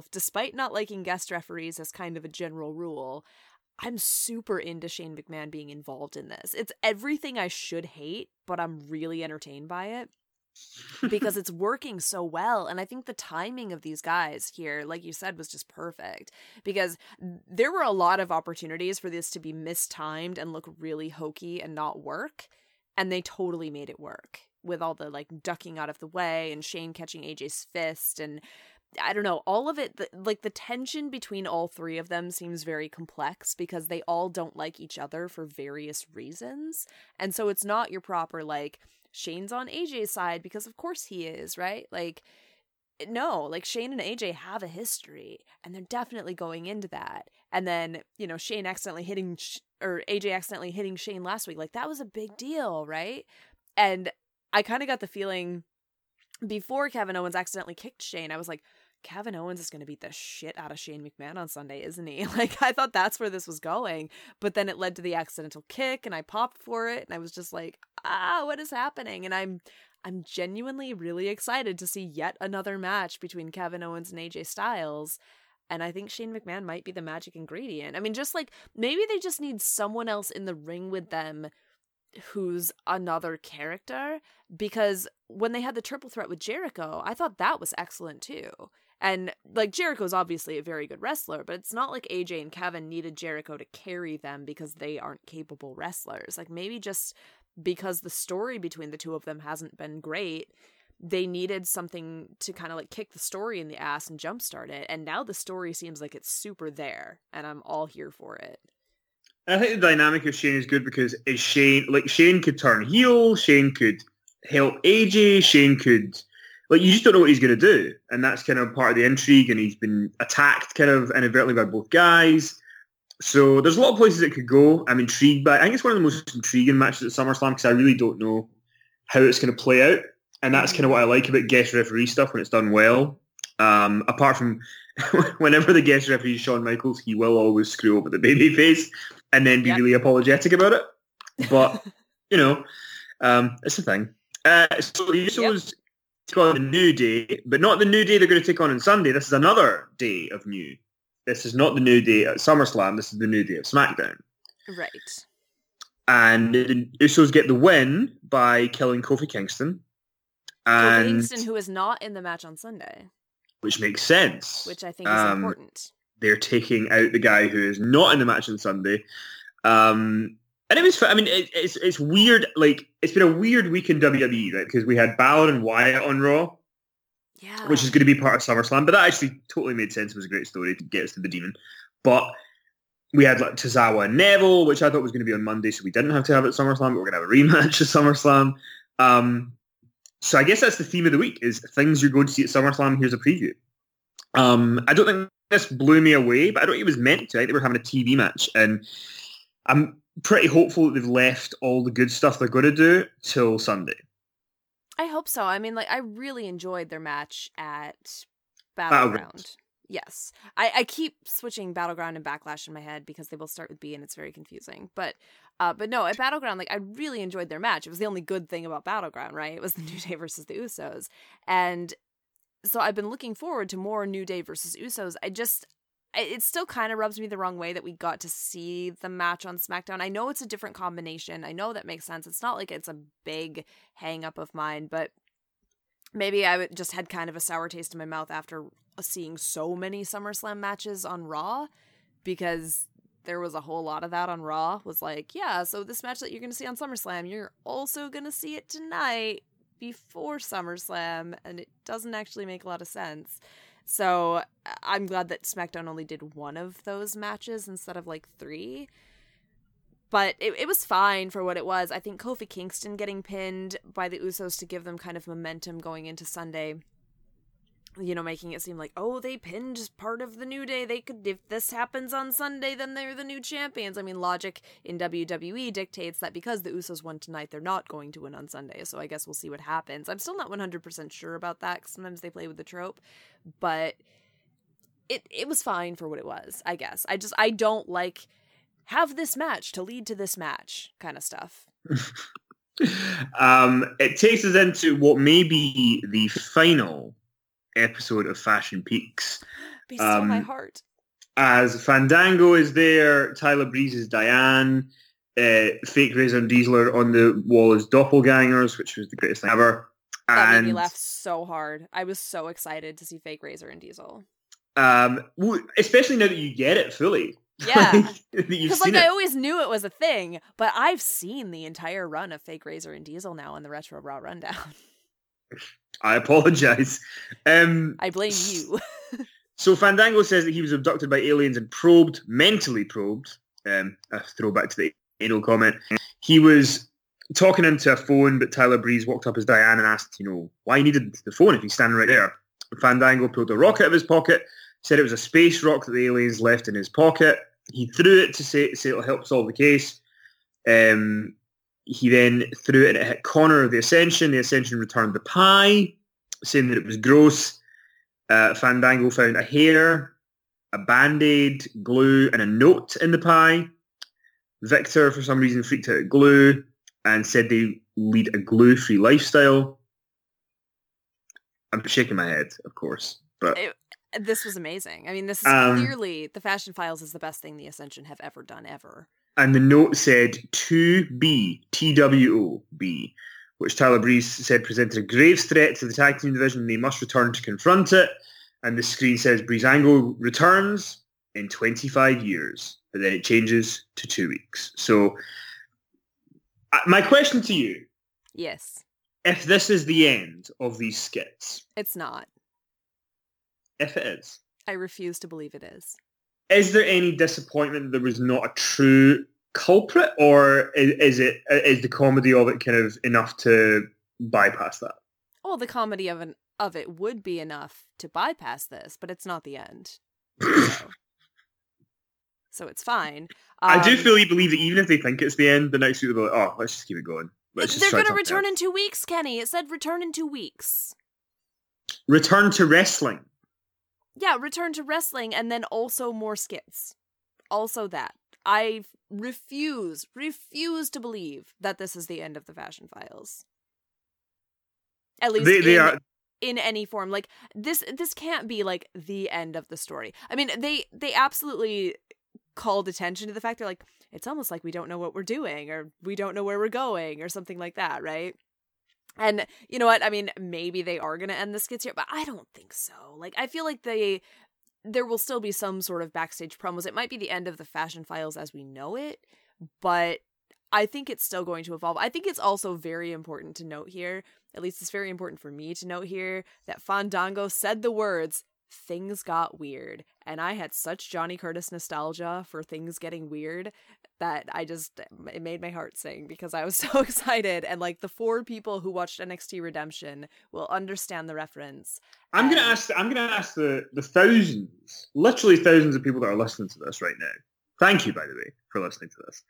not liking guest referees as kind of a general rule, I'm super into Shane McMahon being involved in this. It's everything I should hate, but I'm really entertained by it. Because it's working so well. And I think the timing of these guys here, like you said, was just perfect. Because there were a lot of opportunities for this to be mistimed and look really hokey and not work. And they totally made it work. With all the like ducking out of the way and Shane catching AJ's fist. And I don't know, all of it, the tension between all three of them seems very complex because they all don't like each other for various reasons. And so it's not your proper like, Shane's on AJ's side because of course he is, right? Like, no, like Shane and AJ have a history and they're definitely going into that. And then, you know, Shane accidentally hitting, or AJ accidentally hitting Shane last week. Like that was a big deal, right? And I kind of got the feeling before Kevin Owens accidentally kicked Shane, I was like, Kevin Owens is going to beat the shit out of Shane McMahon on Sunday, isn't he? Like, I thought that's where this was going. But then it led to the accidental kick, and I popped for it, and I was just like, what is happening? And I'm genuinely really excited to see yet another match between Kevin Owens and AJ Styles. And I think Shane McMahon might be the magic ingredient. I mean, just like, maybe they just need someone else in the ring with them who's another character, because when they had the triple threat with Jericho, I thought that was excellent too. And like Jericho's obviously a very good wrestler, but it's not like AJ and Kevin needed Jericho to carry them because they aren't capable wrestlers. Like maybe just because the story between the two of them hasn't been great, they needed something to kind of like kick the story in the ass and jumpstart it. And now the story seems like it's super there, and I'm all here for it. I think the dynamic of Shane is good because Shane could turn heel, Shane could help AJ, Shane could, like, you just don't know what he's going to do. And that's kind of part of the intrigue, and he's been attacked kind of inadvertently by both guys. So there's a lot of places it could go. I'm intrigued by it. I think it's one of the most intriguing matches at SummerSlam because I really don't know how it's going to play out. And that's kind of what I like about guest referee stuff when it's done well. Apart from whenever the guest referee is Shawn Michaels, he will always screw up at the babyface and then be really apologetic about it. But, you know, it's a thing. So the Usos take on a New Day, but not the New Day they're going to take on Sunday. This is another day of New. This is not the New Day at SummerSlam. This is the New Day of SmackDown. Right. And the Usos get the win by killing Kofi Kingston. Kofi Kingston, who is not in the match on Sunday. Which makes sense. Which I think is important. They're taking out the guy who is not in the match on Sunday. And it was, I mean, it's weird. Like, it's been a weird week in WWE, right? Because we had Balor and Wyatt on Raw. Yeah. Which is going to be part of SummerSlam. But that actually totally made sense. It was a great story to get us to the Demon. But we had like Tozawa and Neville, which I thought was going to be on Monday, so we didn't have to have it at SummerSlam, but we're going to have a rematch at SummerSlam. So I guess that's the theme of the week, is things you're going to see at SummerSlam. Here's a preview. I don't think this blew me away, but I don't think it was meant to. I think they were having a TV match, and I'm pretty hopeful that they've left all the good stuff they're going to do till Sunday. I hope so. I mean, like, I really enjoyed their match at Battleground. Yes. I keep switching Battleground and Backlash in my head because they both start with B and it's very confusing. But no, at Battleground, like, I really enjoyed their match. It was the only good thing about Battleground, right? It was the New Day versus the Usos. And so I've been looking forward to more New Day versus Usos. It still kind of rubs me the wrong way that we got to see the match on SmackDown. I know it's a different combination. I know that makes sense. It's not like it's a big hang up of mine, but maybe I just had kind of a sour taste in my mouth after seeing so many SummerSlam matches on Raw, because there was a whole lot of that on Raw. Was like, yeah, so this match that you're going to see on SummerSlam, you're also going to see it tonight before SummerSlam, and it doesn't actually make a lot of sense. So I'm glad that SmackDown only did one of those matches instead of like 3. But it was fine for what it was. I think Kofi Kingston getting pinned by the Usos to give them kind of momentum going into Sunday, you know, making it seem like, oh, they pinned part of the New Day. They could, if this happens on Sunday, then they're the new champions. I mean, logic in WWE dictates that because the Usos won tonight, they're not going to win on Sunday. So I guess we'll see what happens. I'm still not 100% sure about that, because sometimes they play with the trope. But it was fine for what it was, I guess. I don't like have this match to lead to this match kind of stuff. It takes us into what may be the final episode of Fashion Peaks. Be still my heart. As Fandango is there, Tyler Breeze is Diane, Fake Razor and Diesel are on the wall as doppelgangers, which was the greatest thing ever. That made me laugh so hard. I was so excited to see Fake Razor and Diesel. Especially now that you get it fully. Yeah, because I always knew it was a thing, but I've seen the entire run of Fake Razor and Diesel now on the Retro Raw Rundown. I apologize. I blame you. So Fandango says that he was abducted by aliens and mentally probed. A throwback to the anal comment. He was talking into a phone, but Tyler Breeze walked up as Diane and asked, why he needed the phone if he's standing right there. Fandango pulled a rock out of his pocket, said it was a space rock that the aliens left in his pocket. He threw it to say it'll help solve the case. He then threw it and it hit Connor of the Ascension. The Ascension returned the pie, saying that it was gross. Fandango found a hair, a Band-Aid, glue, and a note in the pie. Victor, for some reason, freaked out at glue and said they lead a glue-free lifestyle. I'm shaking my head, of course, but... This was amazing. I mean, this is clearly, the Fashion Files is the best thing the Ascension have ever done, ever. And the note said, "2B, TWOB," which Tyler Breeze said presented a grave threat to the tag team division and they must return to confront it. And the screen says Breezango returns in 25 years, but then it changes to 2 weeks. So, my question to you. Yes. If this is the end of these skits. It's not. If it is. I refuse to believe it is. Is there any disappointment that there was not a true culprit, or is the comedy of it kind of enough to bypass that? Well, the comedy of it would be enough to bypass this, but it's not the end. So it's fine. I do fully believe that even if they think it's the end, the next week they'll be like, oh, let's just keep it going. They're going to return in 2 weeks, Kenny. It said return in 2 weeks. Return to wrestling. Yeah, return to wrestling and then also more skits. Also that. I refuse to believe that this is the end of the Fashion Files. At least they are in any form. Like this can't be like the end of the story. I mean, they absolutely called attention to the fact they're like, it's almost like we don't know what we're doing or we don't know where we're going or something like that, right? And you know what? I mean, maybe they are going to end the skits here, but I don't think so. Like, I feel like there will still be some sort of backstage promos. It might be the end of the Fashion Files as we know it, but I think it's still going to evolve. I think it's also very important to note here, at least it's very important for me to note here, that Fandango said the words, "Things got weird." And I had such Johnny Curtis nostalgia for things getting weird that it made my heart sing because I was so excited. And like the 4 people who watched NXT Redemption will understand the reference. I'm gonna ask the thousands, literally thousands of people that are listening to this right now. Thank you, by the way, for listening to this.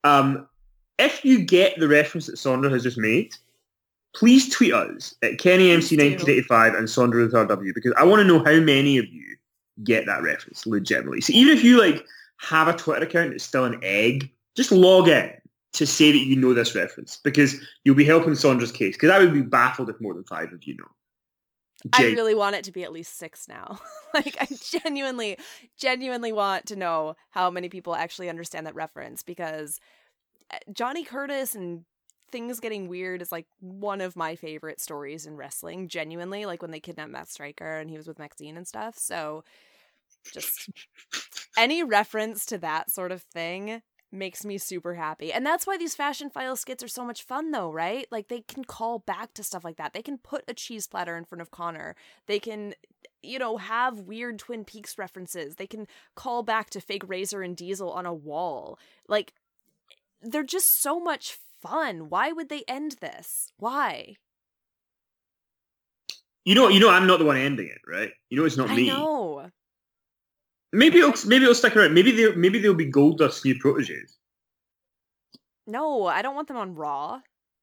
If you get the reference that Sondra has just made, please tweet us at KennyMC1985 and Sondra with RW, because I want to know how many of you get that reference legitimately. So even if you like have a Twitter account that's still an egg, just log in to say that you know this reference, because you'll be helping Sondra's case, because I would be baffled if more than 5 of you know. I really want it to be at least 6 now. Like, I genuinely want to know how many people actually understand that reference, because Johnny Curtis and things getting weird is like one of my favorite stories in wrestling, genuinely, like when they kidnapped Matt Striker and he was with Maxine and stuff. So just any reference to that sort of thing makes me super happy. And that's why these Fashion File skits are so much fun though, right? Like they can call back to stuff like that. They can put a cheese platter in front of Connor. They can have weird Twin Peaks references. They can call back to fake Razor and Diesel on a wall. Like, they're just so much fun. Why would they end this? Why? I'm not the one ending it, right? It's not me. I know. Maybe it'll stick around. Maybe they'll be Goldust's new proteges. No, I don't want them on Raw.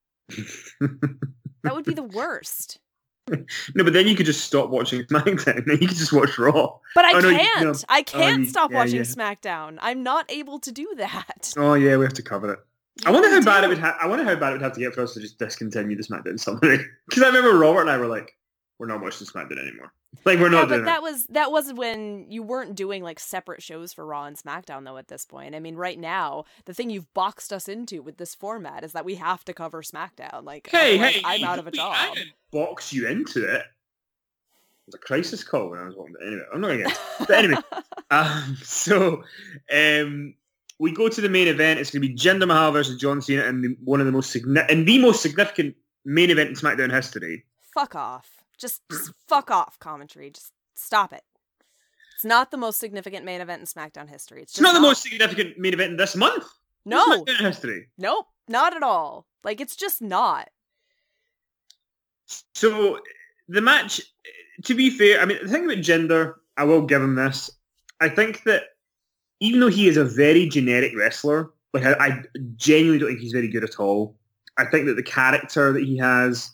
That would be the worst. No, but then you could just stop watching SmackDown. Then you could just watch Raw. But I can't. I can't stop watching SmackDown. I'm not able to do that. Oh yeah, we have to cover it. I wonder how bad it would have to get for us to just discontinue the SmackDown summary. Because I remember Robert and I were like, we're not watching SmackDown anymore. Like, we're not doing that was when you weren't doing like separate shows for Raw and SmackDown though at this point. I mean, right now, the thing you've boxed us into with this format is that we have to cover SmackDown. Like, I'm out of a job. I didn't box you into it. It was a crisis call when I was watching it. Anyway, I'm not going to get it. But anyway, we go to the main event. It's going to be Jinder Mahal versus John Cena in the most significant main event in SmackDown history. Fuck off. Just fuck off, commentary. Just stop it. It's not the most significant main event in SmackDown history. It's not the most significant main event in this month. No. SmackDown history. Nope. Not at all. Like, it's just not. So, the match, to be fair, I mean, the thing about Jinder, I will give him this. I think that even though he is a very generic wrestler, like, I genuinely don't think he's very good at all. I think that the character that he has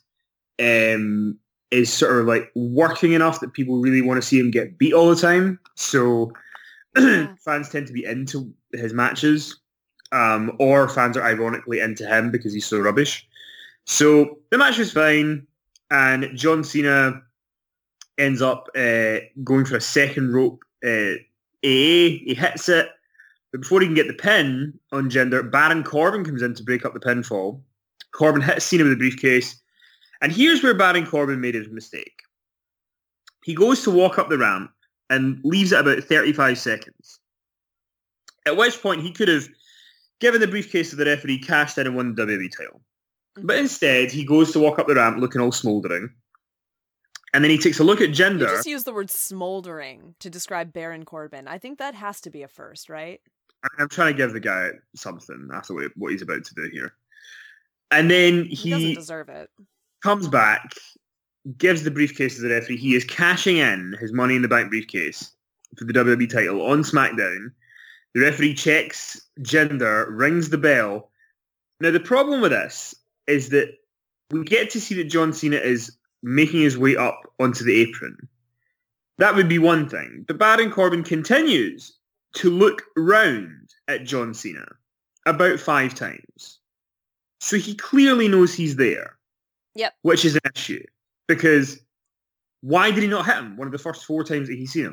is sort of like working enough that people really want to see him get beat all the time. So fans tend to be into his matches, or fans are ironically into him because he's so rubbish. So the match was fine, and John Cena ends up going for a second rope AA. He hits it, but before he can get the pin on Jinder, Baron Corbin comes in to break up the pinfall. Corbin hits Cena with a briefcase. And here's where Baron Corbin made his mistake. He goes to walk up the ramp and leaves it about 35 seconds. At which point he could have given the briefcase to the referee, cashed in and won the WWE title. But instead, he goes to walk up the ramp looking all smouldering. And then he takes a look at Jinder. You just used the word smoldering to describe Baron Corbin. I think that has to be a first, right? I'm trying to give the guy something after what he's about to do here. And then he doesn't deserve it. Comes back, gives the briefcase to the referee. He is cashing in his Money in the Bank briefcase for the WWE title on SmackDown. The referee checks Jinder, rings the bell. Now, the problem with this is that we get to see that John Cena is making his way up onto the apron. That would be one thing. But Baron Corbin continues to look round at John Cena about 5 times. So he clearly knows he's there. Yep. Which is an issue. Because why did he not hit him one of the first 4 times that he's seen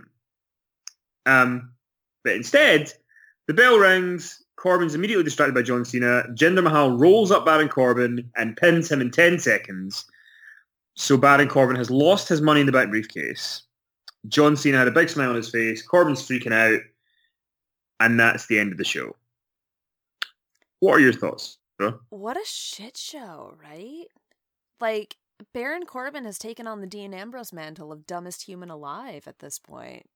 him? But instead, the bell rings, Corbin's immediately distracted by John Cena, Jinder Mahal rolls up Baron Corbin and pins him in 10 seconds. So Baron Corbin has lost his Money in the Bank briefcase. John Cena had a big smile on his face, Corbin's freaking out, and that's the end of the show. What are your thoughts, bro? What a shit show, right? Like, Baron Corbin has taken on the Dean Ambrose mantle of dumbest human alive at this point.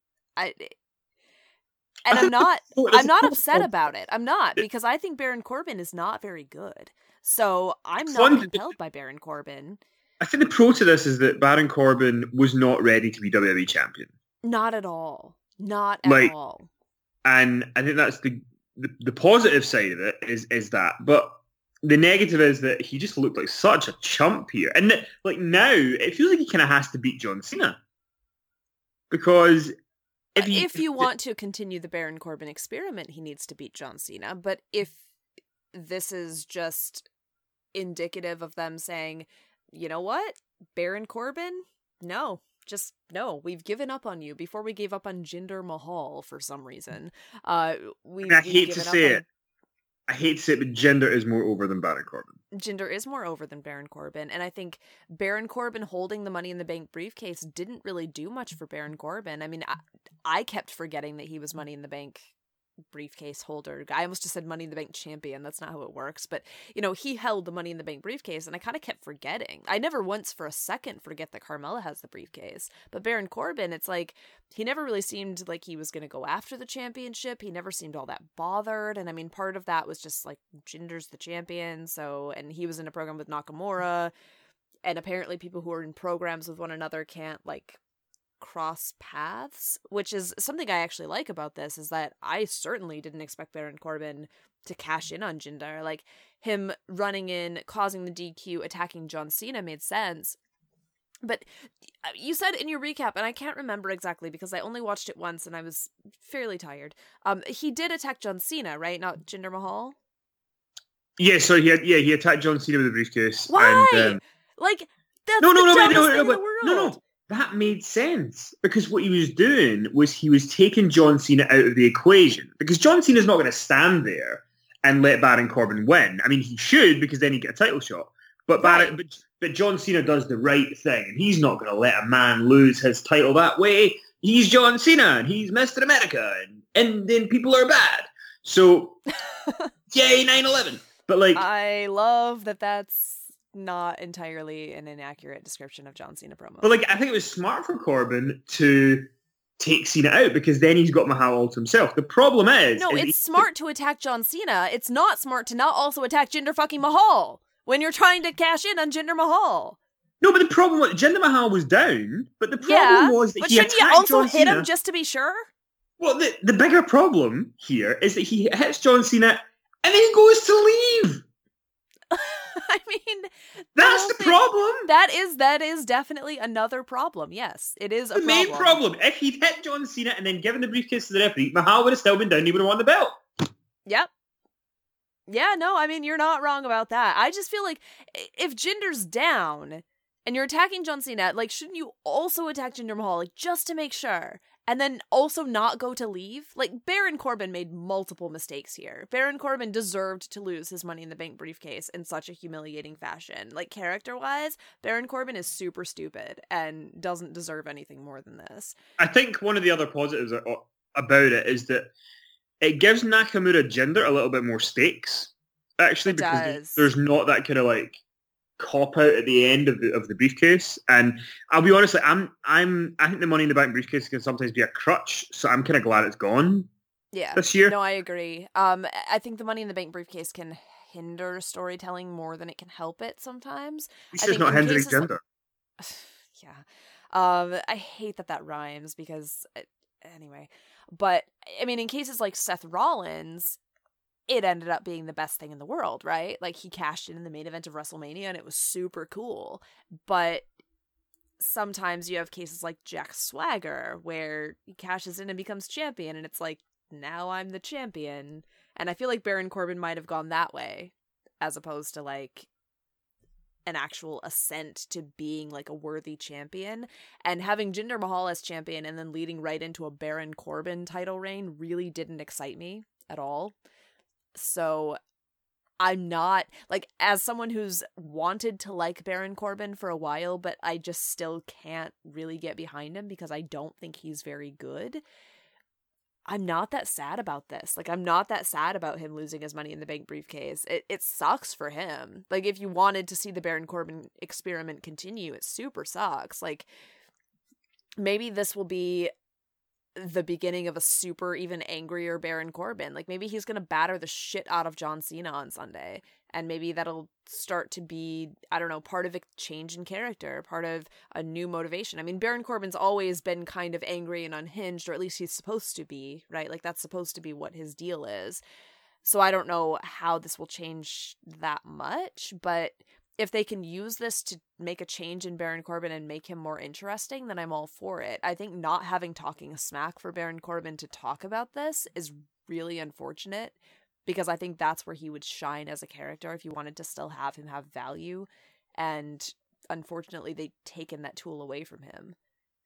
I'm not upset about it. I'm not, because I think Baron Corbin is not very good. So I'm not compelled by Baron Corbin. I think the pro to this is that Baron Corbin was not ready to be WWE champion. Not at all. Not at all. And I think that's the positive side of it is that. But the negative is that he just looked like such a chump here. And now, it feels like he kind of has to beat John Cena. Because if you want to continue the Baron Corbin experiment, he needs to beat John Cena. But if this is just indicative of them saying, you know what, Baron Corbin? No. Just no, we've given up on you before we gave up on Jinder Mahal for some reason. I hate to say it, but Jinder is more over than Baron Corbin. Jinder is more over than Baron Corbin, and I think Baron Corbin holding the Money in the Bank briefcase didn't really do much for Baron Corbin. I mean, I kept forgetting that he was Money in the Bank briefcase holder guy. I almost just said Money in the Bank champion. That's not how it works. But, he held the Money in the Bank briefcase, and I kind of kept forgetting. I never once for a second forget that Carmella has the briefcase. But Baron Corbin, it's like, he never really seemed like he was going to go after the championship. He never seemed all that bothered. And I mean, part of that was just like, Jinder's the champion. And he was in a program with Nakamura. And apparently people who are in programs with one another can't, like, cross paths, which is something I actually like about this, is that I certainly didn't expect Baron Corbin to cash in on Jinder. Like, him running in, causing the DQ, attacking John Cena made sense. But you said in your recap, and I can't remember exactly because I only watched it once and I was fairly tired. He did attack John Cena, right? Not Jinder Mahal? Yeah, so he attacked John Cena with a briefcase. Why? And, like, that's the dumbest thing in the world. No. That made sense because what he was doing was he was taking John Cena out of the equation because John Cena's not going to stand there and let Baron Corbin win. I mean, he should because then he get a title shot. But but John Cena does the right thing and he's not going to let a man lose his title that way. He's John Cena and he's Mr. America and then people are bad. So, yay, 9/11. But like, I love that that's not entirely an inaccurate description of John Cena promo. But like, I think it was smart for Corbin to take Cena out because then he's got Mahal all to himself. The problem is... No, it's smart to attack John Cena. It's not smart to not also attack Jinder fucking Mahal when you're trying to cash in on Jinder Mahal. No, but the problem was Jinder Mahal was down, but the problem was that but he attacked shouldn't you also John hit Cena. him just to be sure? Well, the bigger problem here is that he hits John Cena and then he goes to leave. I mean, that's the problem. That is definitely another problem. Yes, it is a problem. The main problem. If he'd hit John Cena and then given the briefcase to the referee, Mahal would have still been down. He would have won the belt. Yep. Yeah, no, I mean, you're not wrong about that. I just feel like if Jinder's down and you're attacking John Cena, like, shouldn't you also attack Jinder Mahal, like, just to make sure? And then also not go to leave? Like, Baron Corbin made multiple mistakes here. Baron Corbin deserved to lose his Money in the Bank briefcase in such a humiliating fashion. Like, character-wise, Baron Corbin is super stupid and doesn't deserve anything more than this. I think one of the other positives about it is that it gives Nakamura Jinder a little bit more stakes, actually, because there's not that kind of, like, cop out at the end of the briefcase. And I'll be honest, like, I think the Money in the Bank briefcase can sometimes be a crutch, so I'm kind of glad it's gone. Yeah, this year. No, I agree. I think the Money in the Bank briefcase can hinder storytelling more than it can help it sometimes. It's just not hindering Jinder. Yeah, I hate that rhymes because anyway. But I mean, in cases like Seth Rollins, it ended up being the best thing in the world, right? Like, he cashed in the main event of WrestleMania and it was super cool. But sometimes you have cases like Jack Swagger where he cashes in and becomes champion and it's like, now I'm the champion. And I feel like Baron Corbin might have gone that way as opposed to like an actual ascent to being like a worthy champion. And having Jinder Mahal as champion and then leading right into a Baron Corbin title reign really didn't excite me at all. So I'm not, like, as someone who's wanted to like Baron Corbin for a while, but I just still can't really get behind him because I don't think he's very good. I'm not that sad about this. Like, I'm not that sad about him losing his Money in the Bank briefcase. It sucks for him. Like, if you wanted to see the Baron Corbin experiment continue, it super sucks. Like, maybe this will be the beginning of a super even angrier Baron Corbin. Like, maybe he's going to batter the shit out of John Cena on Sunday. And maybe that'll start to be, I don't know, part of a change in character, part of a new motivation. I mean, Baron Corbin's always been kind of angry and unhinged, or at least he's supposed to be, right? Like, that's supposed to be what his deal is. So I don't know how this will change that much, but if they can use this to make a change in Baron Corbin and make him more interesting, then I'm all for it. I think not having Talking Smack for Baron Corbin to talk about this is really unfortunate, because I think that's where he would shine as a character if you wanted to still have him have value. And unfortunately, they've taken that tool away from him.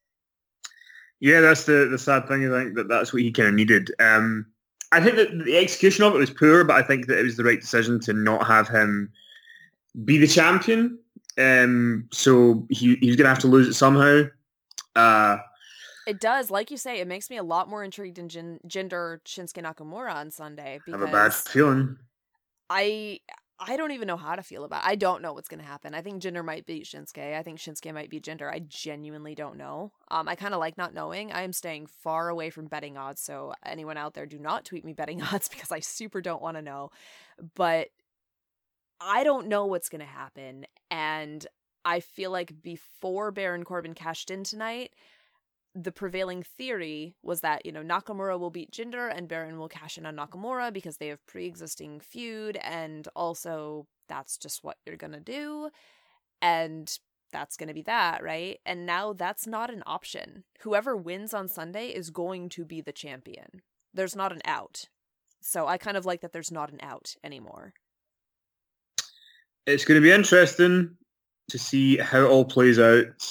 Yeah, that's the sad thing. I think that's what he kind of needed. I think that the execution of it was poor, but I think that it was the right decision to not have him be the champion. So he was going to have to lose it somehow. It does. Like you say, it makes me a lot more intrigued in Jinder Shinsuke Nakamura on Sunday I have a bad because feeling. I don't even know how to feel about it. I don't know what's going to happen. I think Jinder might beat Shinsuke. I think Shinsuke might beat Jinder. I genuinely don't know. I kind of like not knowing. I am staying far away from betting odds, so anyone out there, do not tweet me betting odds because I super don't want to know. But I don't know what's going to happen, and I feel like before Baron Corbin cashed in tonight, the prevailing theory was that, Nakamura will beat Jinder and Baron will cash in on Nakamura because they have pre-existing feud, and also that's just what you're gonna do, and that's gonna be that, right? And now that's not an option. Whoever wins on Sunday is going to be the champion. There's not an out. So I kind of like that there's not an out anymore. It's going to be interesting to see how it all plays out.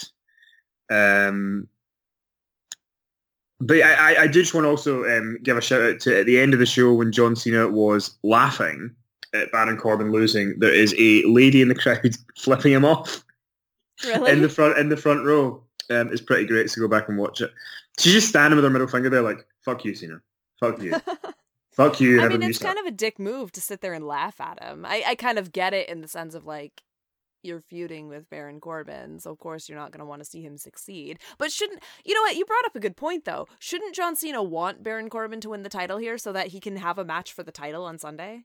But I do just want to also give a shout out to, at the end of the show when John Cena was laughing at Baron Corbin losing, there is a lady in the crowd flipping him off. Really? In the front row. It's pretty great, so go back and watch it. She's just standing with her middle finger there like, fuck you, Cena. Fuck you. Fuck you. I mean, it's kind of a dick move to sit there and laugh at him. I kind of get it in the sense of like, you're feuding with Baron Corbin, so of course you're not going to want to see him succeed. But you know what? You brought up a good point, though. Shouldn't John Cena want Baron Corbin to win the title here so that he can have a match for the title on Sunday?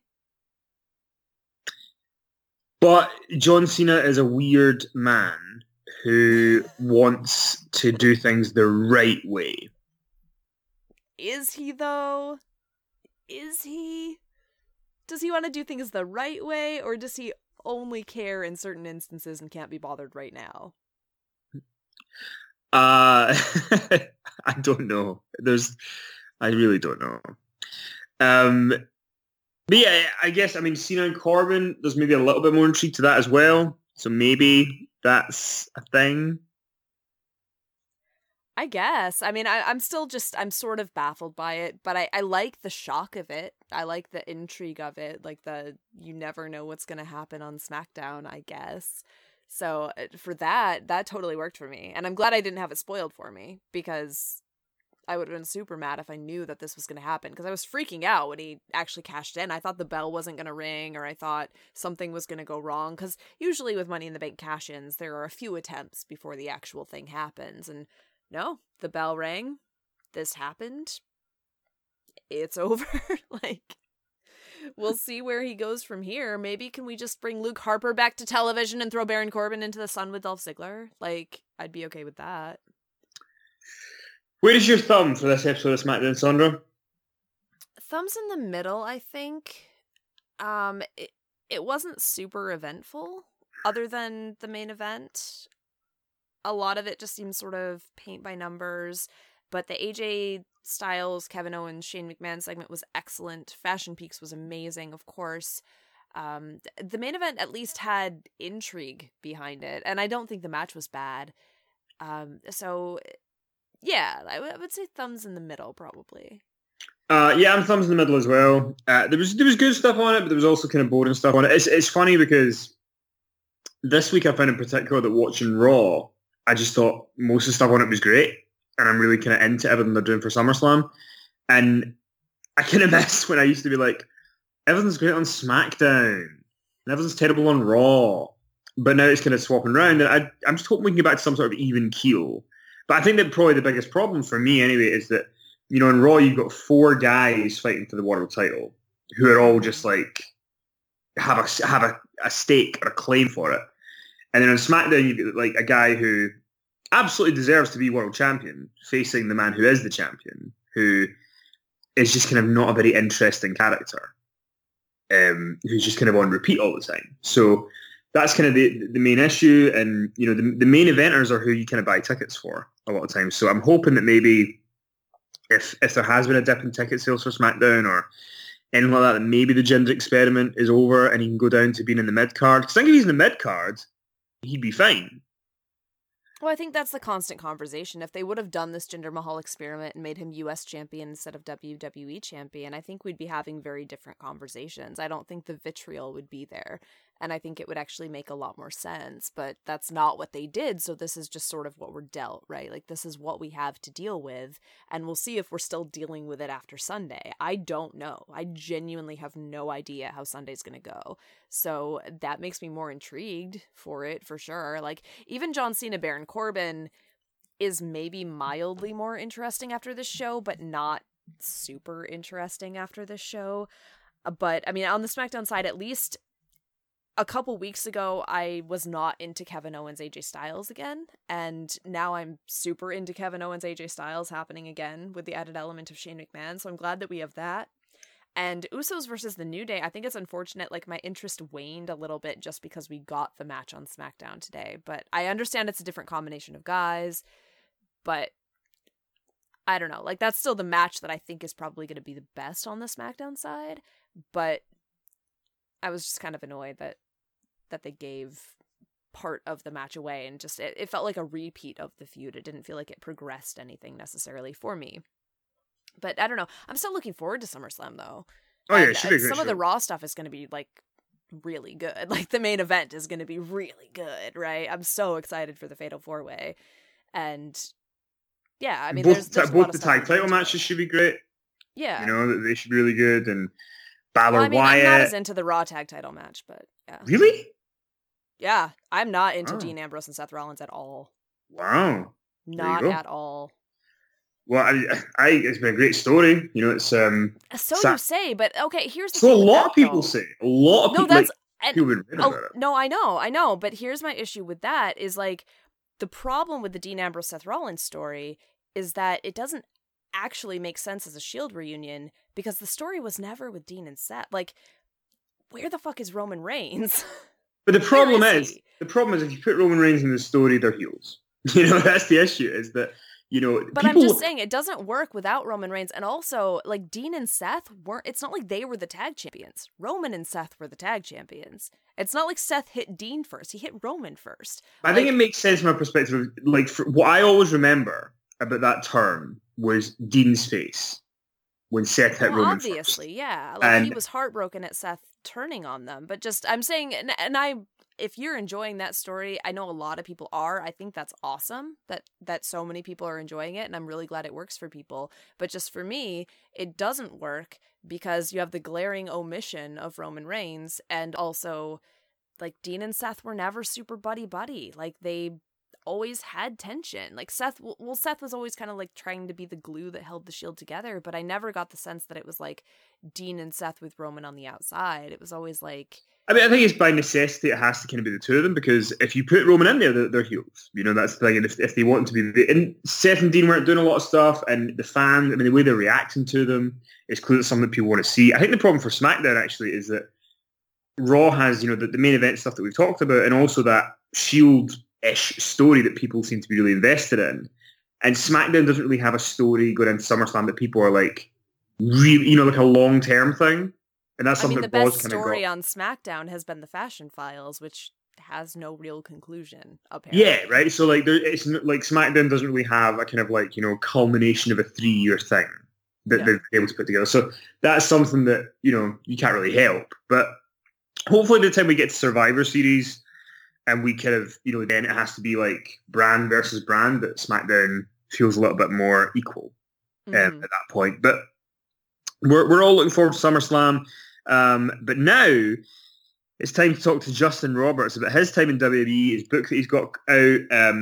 But John Cena is a weird man who wants to do things the right way. Is he, though? Is he? Does he want to do things the right way, or does he only care in certain instances and can't be bothered right now? I don't know. I really don't know. But yeah, I guess, Cena and Corbin, there's maybe a little bit more intrigue to that as well. So maybe that's a thing. I guess. I'm still I'm sort of baffled by it, but I like the shock of it. I like the intrigue of it, like you never know what's going to happen on SmackDown, I guess. So for that totally worked for me. And I'm glad I didn't have it spoiled for me, because I would have been super mad if I knew that this was going to happen, because I was freaking out when he actually cashed in. I thought the bell wasn't going to ring, or I thought something was going to go wrong, because usually with Money in the Bank cash-ins, there are a few attempts before the actual thing happens, and no, the bell rang. This happened. It's over. We'll see where he goes from here. Maybe can we just bring Luke Harper back to television and throw Baron Corbin into the sun with Dolph Ziggler? I'd be okay with that. Where is your thumb for this episode of SmackDown, Sandra? Thumb's in the middle, I think. It wasn't super eventful, other than the main event. A lot of it just seems sort of paint by numbers, but the AJ Styles, Kevin Owens, Shane McMahon segment was excellent. Fashion Peaks was amazing, of course. The main event at least had intrigue behind it, and I don't think the match was bad. So, yeah, I would say thumbs in the middle, probably. Yeah, I'm thumbs in the middle as well. There was good stuff on it, but there was also kind of boring stuff on it. It's funny because this week I found in particular that watching Raw, I just thought most of the stuff on it was great, and I'm really kind of into everything they're doing for SummerSlam. And I kind of miss when I used to be like, everything's great on SmackDown, and everything's terrible on Raw. But now it's kind of swapping around, and I'm just hoping we can get back to some sort of even keel. But I think that probably the biggest problem for me anyway is that, in Raw you've got 4 guys fighting for the world title who are all just have a stake or a claim for it. And then on SmackDown, you've got a guy who absolutely deserves to be world champion facing the man who is the champion, who is just kind of not a very interesting character, who's just kind of on repeat all the time. So that's kind of the main issue. And, the main eventers are who you kind of buy tickets for a lot of times. So I'm hoping that maybe if there has been a dip in ticket sales for SmackDown or anything like that, then maybe the Jinder experiment is over and he can go down to being in the mid-card. Because I think if he's in the mid-card, he'd be fine. Well, I think that's the constant conversation. If they would have done this Jinder Mahal experiment and made him US champion instead of WWE champion, I think we'd be having very different conversations. I don't think the vitriol would be there. and I think it would actually make a lot more sense, but that's not what they did, so this is just sort of what we're dealt, right? Like, this is what we have to deal with, and we'll see if we're still dealing with it after Sunday. I don't know. I genuinely have no idea how Sunday's gonna go, so that makes me more intrigued for it, for sure. Like, even John Cena, Baron Corbin is maybe mildly more interesting after this show, but not super interesting after this show. But I mean, on the SmackDown side, at least a couple weeks ago, I was not into Kevin Owens, AJ Styles again, and now I'm super into Kevin Owens, AJ Styles happening again with the added element of Shane McMahon, so I'm glad that we have that. And Usos versus the New Day, I think it's unfortunate, like, my interest waned a little bit just because we got the match on SmackDown today, but I understand it's a different combination of guys, but I don't know, like, that's still the match that I think is probably going to be the best on the SmackDown side, but I was just kind of annoyed that they gave part of the match away, and just it felt like a repeat of the feud. It didn't feel like it progressed anything necessarily for me. But I don't know. I'm still looking forward to SummerSlam though. Oh yeah, it should be a great some show. of the Raw stuff is going to be like really good. Like, the main event is going to be really good, right? I'm so excited for the Fatal 4-Way, and yeah, I mean, both there's the tag title matches should be great. Yeah, you know, they should be really good. And Balor, well, I mean, Wyatt. I'm not as into the Raw tag title match, but yeah. Really? Yeah, I'm not into Dean Ambrose and Seth Rollins at all. Wow. Not at all. Well, I it's been a great story. You know, it's so you say, but okay, here's the so thing. A lot of people say. A lot of people. That's people have been about it. No, I know. But here's my issue with that is, like, the problem with the Dean Ambrose Seth Rollins story is that it doesn't actually make sense as a Shield reunion, because the story was never with Dean and Seth. Like, where the fuck is Roman Reigns? But the problem is if you put Roman Reigns in the story, they're heels. You know, that's the issue, is that, you know, but I'm just saying, it doesn't work without Roman Reigns. And also, like, Dean and Seth weren't, it's not like they were the tag champions. Roman and Seth were the tag champions. It's not like Seth hit Dean first. He hit Roman first. I think it makes sense from a perspective, like, what I always remember about that term was Dean's face when Seth hit Roman first. Obviously, yeah. Like, he was heartbroken at Seth turning on them. But just, I'm saying, and if you're enjoying that story, I know a lot of people are. I think that's awesome that so many people are enjoying it, and I'm really glad it works for people. But just for me, it doesn't work because you have the glaring omission of Roman Reigns, and also, like, Dean and Seth were never super buddy-buddy. Like, they always had tension. Like, Seth was always kind of like trying to be the glue that held the Shield together, but I never got the sense that it was like Dean and Seth with Roman on the outside. It was always like, I mean, I think it's by necessity it has to kind of be the two of them, because if you put Roman in there, they're heels. You know, that's the thing. And if they want to be, and Seth and Dean weren't doing a lot of stuff, and the fan, I mean, the way they're reacting to them is clearly something that people want to see. I think the problem for SmackDown actually is that Raw has, you know, the main event stuff that we've talked about, and also that Shield-ish story that people seem to be really invested in. And SmackDown doesn't really have a story going into SummerSlam that people are like, really, you know, like a long-term thing. And that's something the that best story on SmackDown has been the Fashion Files, which has no real conclusion, apparently. Yeah, right. So like, it's like SmackDown doesn't really have a kind of like, you know, culmination of a 3-year thing that they've been able to put together. So that's something that, you know, you can't really help. But hopefully by the time we get to Survivor Series and we kind of, you know, then it has to be like brand versus brand, that SmackDown feels a little bit more equal at that point. But we're all looking forward to SummerSlam. But now it's time to talk to Justin Roberts about his time in WWE, his book that he's got out,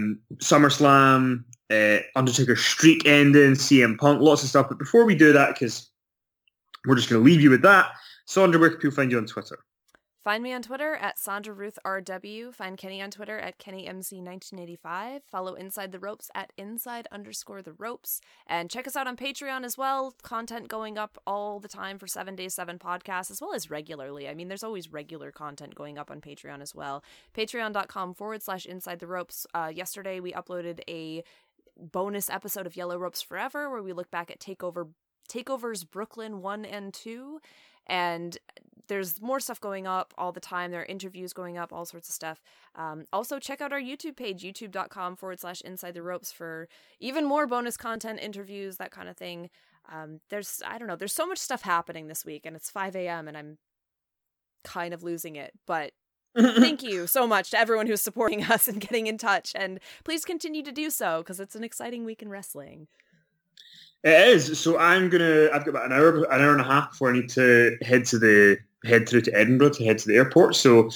SummerSlam, Undertaker's streak ending, CM Punk, lots of stuff. But before we do that, because we're just going to leave you with that, Sandra, where can people find you on Twitter? Find me on Twitter at Sandra Ruth RW. Find Kenny on Twitter at KennyMC1985. Follow Inside the Ropes at inside_the ropes. And check us out on Patreon as well. Content going up all the time for 7 Days 7 podcasts, as well as regularly. I mean, there's always regular content going up on Patreon as well. Patreon.com/Inside the Ropes. Yesterday we uploaded a bonus episode of Yellow Ropes Forever, where we look back at Takeovers Brooklyn 1 and 2. And there's more stuff going up all the time. There are interviews going up, all sorts of stuff. Also, check out our YouTube page, youtube.com/Inside the Ropes, for even more bonus content, interviews, that kind of thing. There's so much stuff happening this week, and it's 5 a.m. and I'm kind of losing it. But Thank you so much to everyone who's supporting us and getting in touch. And please continue to do so, because it's an exciting week in wrestling. It is. So I've got about an hour and a half before I need to head through to Edinburgh to head to the airport. So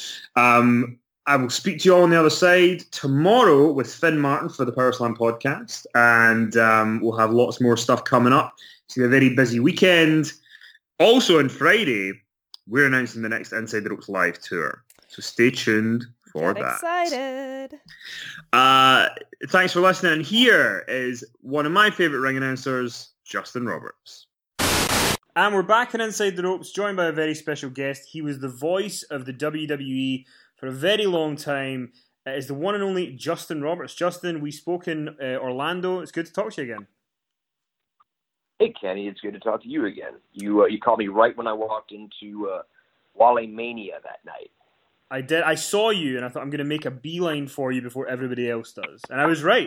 I will speak to you all on the other side tomorrow with Finn Martin for the Power Slam podcast. And we'll have lots more stuff coming up. It's a very busy weekend. Also on Friday, we're announcing the next Inside the Ropes live tour. So stay tuned for that. Excited. Thanks for listening. And here is one of my favourite ring announcers, Justin Roberts. And we're back in Inside the Ropes, joined by a very special guest. He was the voice of the WWE for a very long time. It is the one and only Justin Roberts. Justin, we spoke in Orlando. It's good to talk to you again. Hey, Kenny, it's good to talk to you again. You called me right when I walked into Wale Mania that night. I did. I saw you, and I thought I'm going to make a beeline for you before everybody else does, and I was right.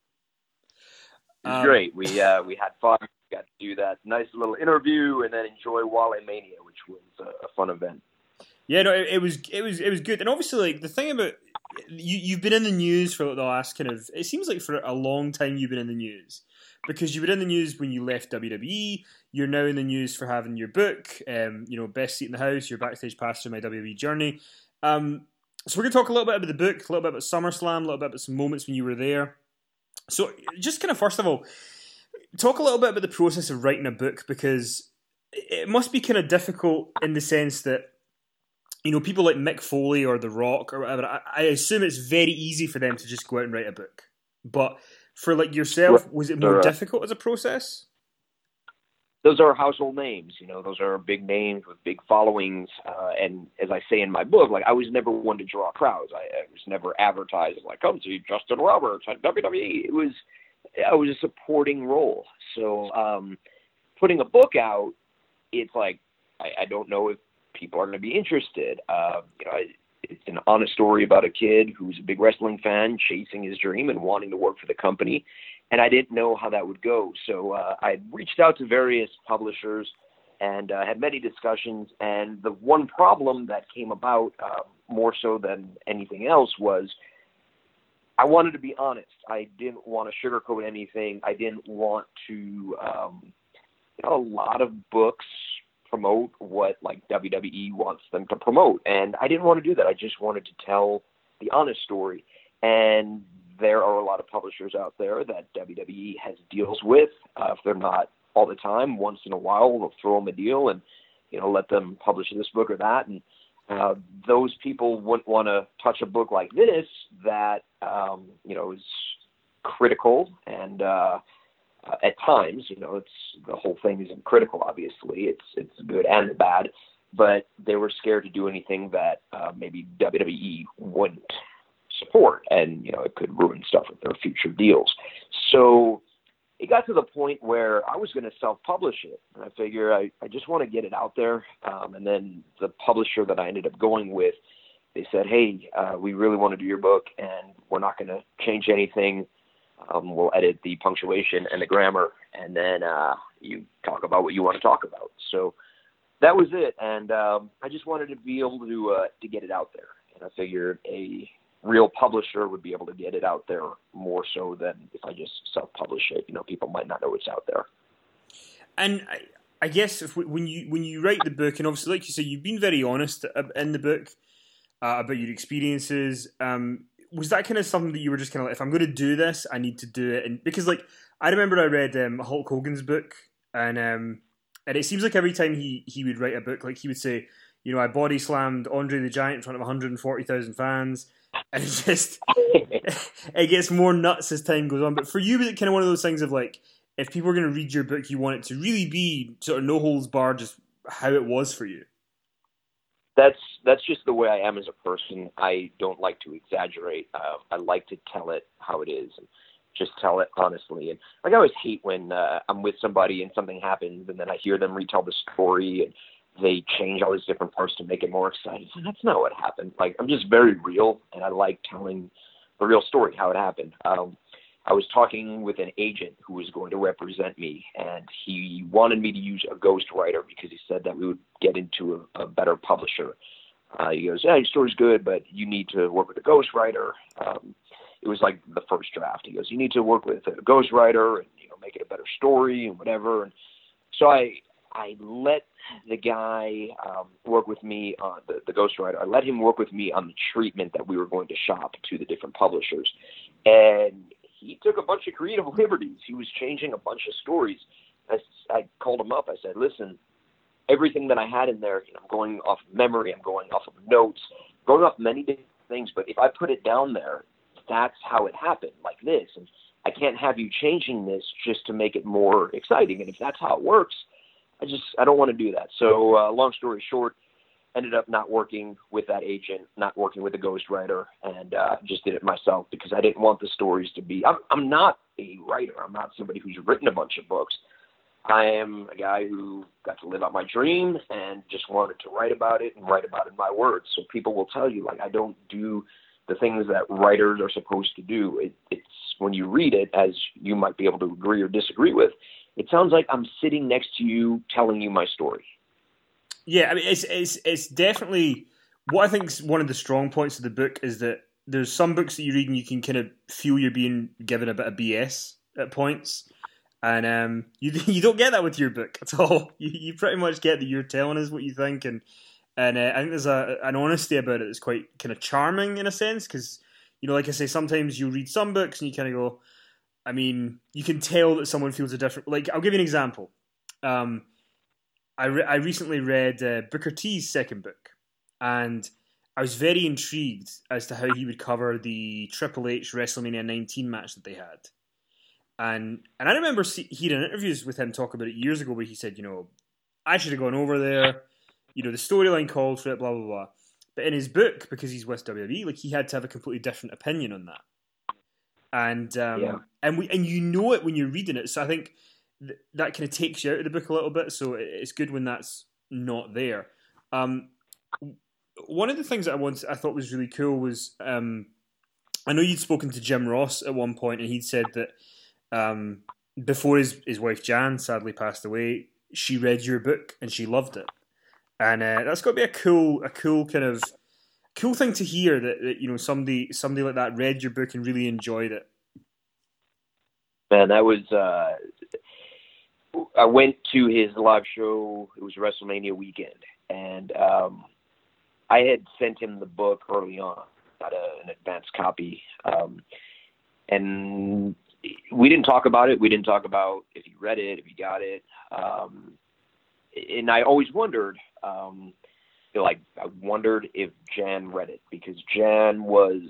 It was great. We had fun. We got to do that nice little interview, and then enjoy Wale Mania, which was a fun event. Yeah, no, it was good, and obviously, like the thing about you've been in the news for the last it seems like for a long time you've been in the news. Because you were in the news when you left WWE, you're now in the news for having your book, Best Seat in the House, your backstage pass through my WWE journey. So we're going to talk a little bit about the book, a little bit about SummerSlam, a little bit about some moments when you were there. So just kind of first of all, talk a little bit about the process of writing a book, because it must be kind of difficult in the sense that, people like Mick Foley or The Rock or whatever, I assume it's very easy for them to just go out and write a book. But for like yourself, was it more difficult as a process? Those are household names, those are big names with big followings. And as I say in my book, like I was never one to draw crowds. I was never advertised as like, come see Justin Roberts at WWE. I was a supporting role. So putting a book out, it's like, I don't know if people are going to be interested. It's an honest story about a kid who's a big wrestling fan, chasing his dream and wanting to work for the company. And I didn't know how that would go. So I reached out to various publishers and had many discussions. And the one problem that came about more so than anything else was I wanted to be honest. I didn't want to sugarcoat anything. I didn't want to, a lot of books promote what like WWE wants them to promote. And I didn't want to do that. I just wanted to tell the honest story. And there are a lot of publishers out there that WWE has deals with. If they're not all the time, once in a while, they'll throw them a deal and, let them publish this book or that. And those people wouldn't want to touch a book like this that, is critical and, at times, it's the whole thing isn't critical. Obviously, it's the good and the bad, but they were scared to do anything that maybe WWE wouldn't support, and it could ruin stuff with their future deals. So it got to the point where I was going to self-publish it, and I figure I just want to get it out there. And then the publisher that I ended up going with, they said, "Hey, we really want to do your book, and we're not going to change anything. We'll edit the punctuation and the grammar, and then you talk about what you want to talk about." So that was it, and I just wanted to be able to get it out there. And I figured a real publisher would be able to get it out there more so than if I just self-publish it. People might not know it's out there. And I guess when you write the book, and obviously, like you say, you've been very honest in the book about your experiences. Was that kind of something that you were just kind of like, if I'm going to do this, I need to do it? And because like I remember I read Hulk Hogan's book, and it seems like every time he would write a book, like he would say, I body slammed Andre the Giant in front of 140,000 fans, and it's just it gets more nuts as time goes on. But for you, was it kind of one of those things of like, if people are going to read your book, you want it to really be sort of no holds barred, just how it was for you? That's just the way I am as a person. I don't like to exaggerate. I like to tell it how it is and just tell it honestly. And like I always hate when I'm with somebody and something happens and then I hear them retell the story and they change all these different parts to make it more exciting. And that's not what happened. Like I'm just very real, and I like telling the real story, how it happened. I was talking with an agent who was going to represent me, and he wanted me to use a ghostwriter because he said that we would get into a better publisher. He goes, yeah, your story's good, but you need to work with a ghostwriter. It was like the first draft. He goes, you need to work with a ghostwriter and, make it a better story and whatever. And so I let the guy work with me on the ghostwriter. I let him work with me on the treatment that we were going to shop to the different publishers. And he took a bunch of creative liberties. He was changing a bunch of stories. I called him up. I said, listen, everything that I had in there, I'm going off of memory. I'm going off of notes, going off many different things. But if I put it down there, that's how it happened, like this. And I can't have you changing this just to make it more exciting. And if that's how it works, I don't want to do that. So long story short, ended up not working with that agent, not working with the ghostwriter, and just did it myself because I didn't want the stories to be, I'm not a writer. I'm not somebody who's written a bunch of books. I am a guy who got to live out my dream and just wanted to write about it and write about it in my words. So people will tell you, I don't do the things that writers are supposed to do. It's when you read it, as you might be able to agree or disagree with, it sounds like I'm sitting next to you telling you my story. Yeah, I mean, it's definitely what I think is one of the strong points of the book is that there's some books that you read and you can kind of feel you're being given a bit of BS at points, and you don't get that with your book at all. You pretty much get that you're telling us what you think, and I think there's an honesty about it that's quite kind of charming in a sense because like I say, sometimes you read some books and you kind of go, I mean, you can tell that someone feels a different. Like, I'll give you an example. I recently read Booker T's second book, and I was very intrigued as to how he would cover the Triple H WrestleMania 19 match that they had. And I remember hearing interviews with him talk about it years ago where he said, I should have gone over there. The storyline called for it, blah, blah, blah. But in his book, because he's with WWE, he had to have a completely different opinion on that. And and you know it when you're reading it. So I think that kind of takes you out of the book a little bit. So it's good when that's not there. One of the things that I thought was really cool was I know you'd spoken to Jim Ross at one point, and he'd said that before his wife Jan sadly passed away, she read your book and she loved it. And that's got to be a cool kind of cool thing to hear that somebody like that read your book and really enjoyed it. Man, that was I went to his live show. It was WrestleMania weekend, and I had sent him the book early on, got an advanced copy, and we didn't talk about it. We didn't talk about if he read it, if he got it, and I always wondered. I wondered if Jan read it because Jan was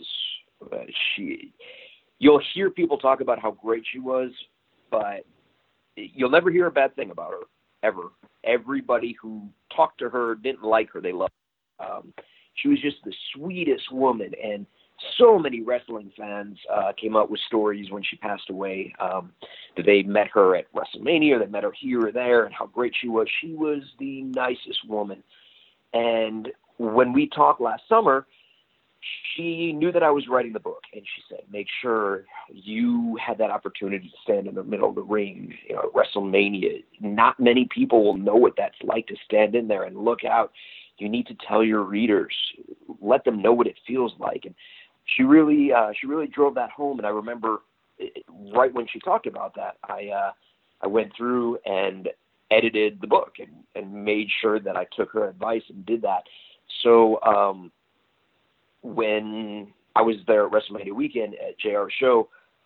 you'll hear people talk about how great she was, but you'll never hear a bad thing about her ever. Everybody who talked to her didn't like her. They loved her. She was just the sweetest woman, and so many wrestling fans came up with stories when she passed away that they met her at WrestleMania, they met her here or there, and how great she was. She was the nicest woman. And when we talked last summer, she knew that I was writing the book, and she said, make sure you had that opportunity to stand in the middle of the ring, at WrestleMania. Not many people will know what that's like to stand in there and look out. You need to tell your readers, let them know what it feels like. And she really drove that home. And I remember right when she talked about that, I went through and edited the book and made sure that I took her advice and did that. So when I was there at WrestleMania weekend at JR's show,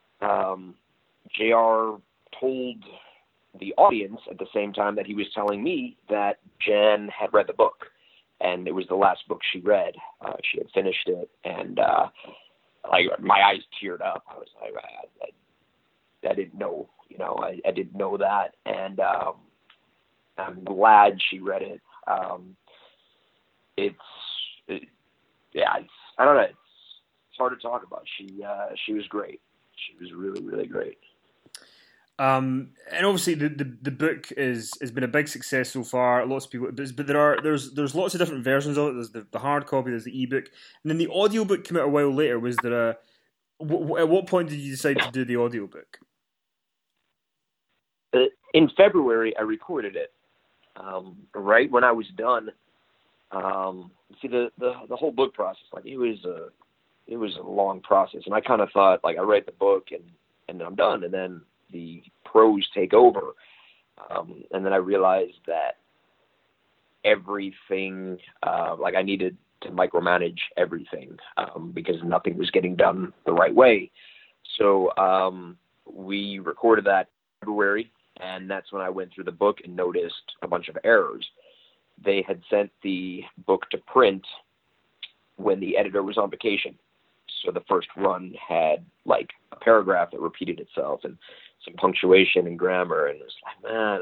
JR told the audience at the same time that he was telling me that Jan had read the book, and it was the last book she read. She had finished it, and my eyes teared up. I was like, I didn't know, I didn't know that, and I'm glad she read it. I don't know. It's hard to talk about. She was great. She was really, really great. And obviously the book has been a big success so far. Lots of people, but there's lots of different versions of it. There's the hard copy, there's the ebook, and then the audiobook came out a while later. Was there at what point did you decide to do the audiobook? In February, I recorded it. Right when I was done See, the whole book process, like it was a long process, and I kind of thought, like, I write the book and then I'm done, and then the pros take over, and then I realized that everything, like I needed to micromanage everything, because nothing was getting done the right way. So we recorded that in February, and that's when I went through the book and noticed a bunch of errors. They had sent the book to print when the editor was on vacation. So the first run had like a paragraph that repeated itself and some punctuation and grammar. And it was like, man,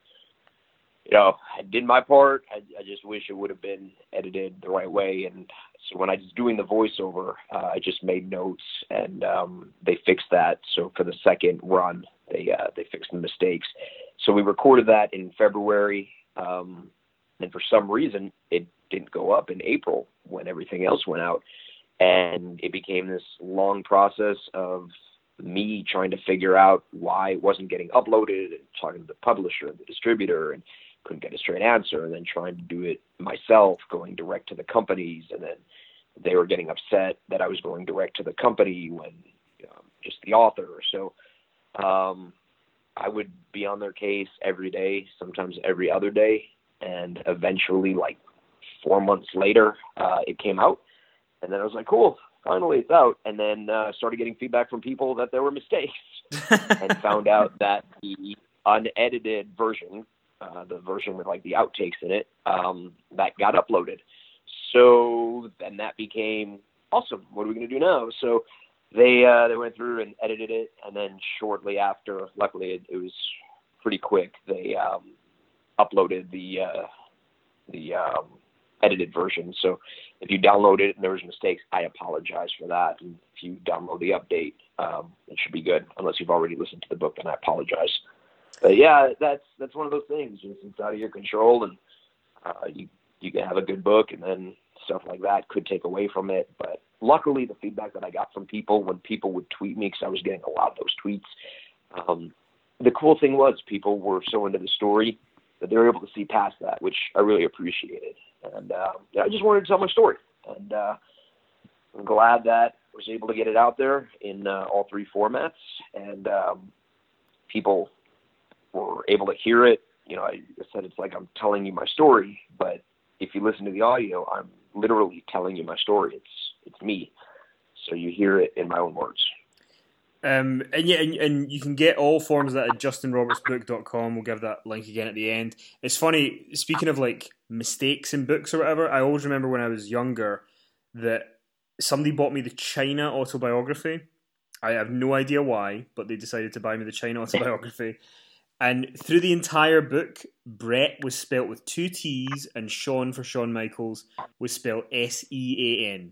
I did my part. I just wish it would have been edited the right way. And so when I was doing the voiceover, I just made notes, and they fixed that. So for the second run, they fixed the mistakes. So we recorded that in February. And for some reason, it didn't go up in April when everything else went out. And it became this long process of me trying to figure out why it wasn't getting uploaded, and talking to the publisher and the distributor, and couldn't get a straight answer, and then trying to do it myself, going direct to the companies. And then they were getting upset that I was going direct to the company when just the author. So I would be on their case every day, sometimes every other day. And eventually, like 4 months later, it came out. And then I was like, cool, finally it's out. And then started getting feedback from people that there were mistakes and found out that the unedited version, the version with like the outtakes in it, that got uploaded. So then that became awesome. What are we going to do now? So they went through and edited it. And then shortly after, luckily it was pretty quick, they uploaded the edited version. So if you download it and there was mistakes, I apologize for that. And if you download the update, it should be good. Unless you've already listened to the book, then I apologize. But yeah, that's one of those things. It's out of your control, and you can have a good book, and then stuff like that could take away from it. But luckily, the feedback that I got from people, when people would tweet me, because I was getting a lot of those tweets, the cool thing was people were so into the story that they were able to see past that, which I really appreciated. And I just wanted to tell my story. And I'm glad that I was able to get it out there in all three formats. And people were able to hear it. I said it's like I'm telling you my story, but if you listen to the audio, I'm literally telling you my story. It's me. So you hear it in my own words. And you can get all forms of that at justinrobertsbook.com. We'll give that link again at the end. It's funny, speaking of like mistakes in books or whatever, I always remember when I was younger that somebody bought me the China autobiography. I have no idea why, but they decided to buy me the China autobiography. And through the entire book, Brett was spelt with 2 T's, and Sean for Shawn Michaels was spelled S-E-A-N.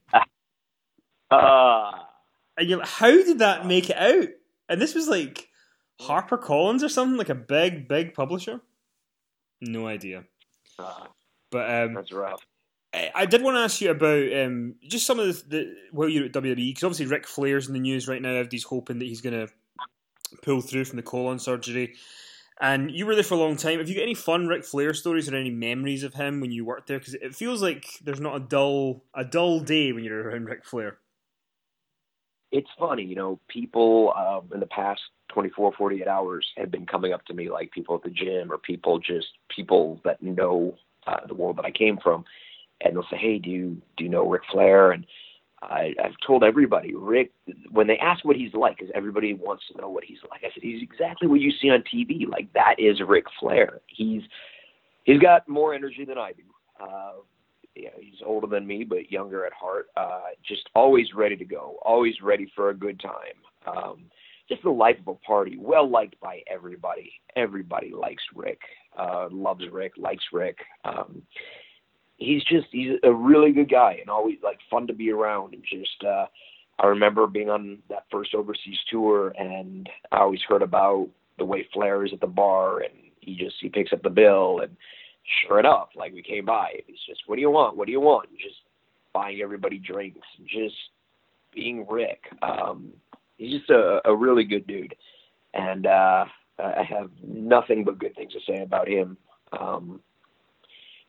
And you're like, how did that make it out? And this was like HarperCollins or something, like a big, big publisher. No idea. But that's rough. I did want to ask you about just some of while you're at WWE, because obviously Ric Flair's in the news right now. Everybody's hoping that he's going to pull through from the colon surgery. And you were there for a long time. Have you got any fun Ric Flair stories or any memories of him when you worked there? Because it feels like there's not a dull day when you're around Ric Flair. It's funny, people in the past 24, 48 hours have been coming up to me, like people at the gym or people that know the world that I came from. And they'll say, hey, do you know Ric Flair? And I've told everybody, Rick, when they ask what he's like, because everybody wants to know what he's like, I said, he's exactly what you see on TV. Like, that is Ric Flair. He's got more energy than I do. He's older than me, but younger at heart. Just always ready to go, always ready for a good time. Just the life of a party, well liked by everybody. Everybody likes Rick, loves Rick, likes Rick. He's a really good guy and always like fun to be around. And just I remember being on that first overseas tour, and I always heard about the way Flair is at the bar, and he picks up the bill, and sure enough, like we came by, he's just, what do you want? What do you want? And just buying everybody drinks, and just being Rick. He's just a really good dude. And I have nothing but good things to say about him.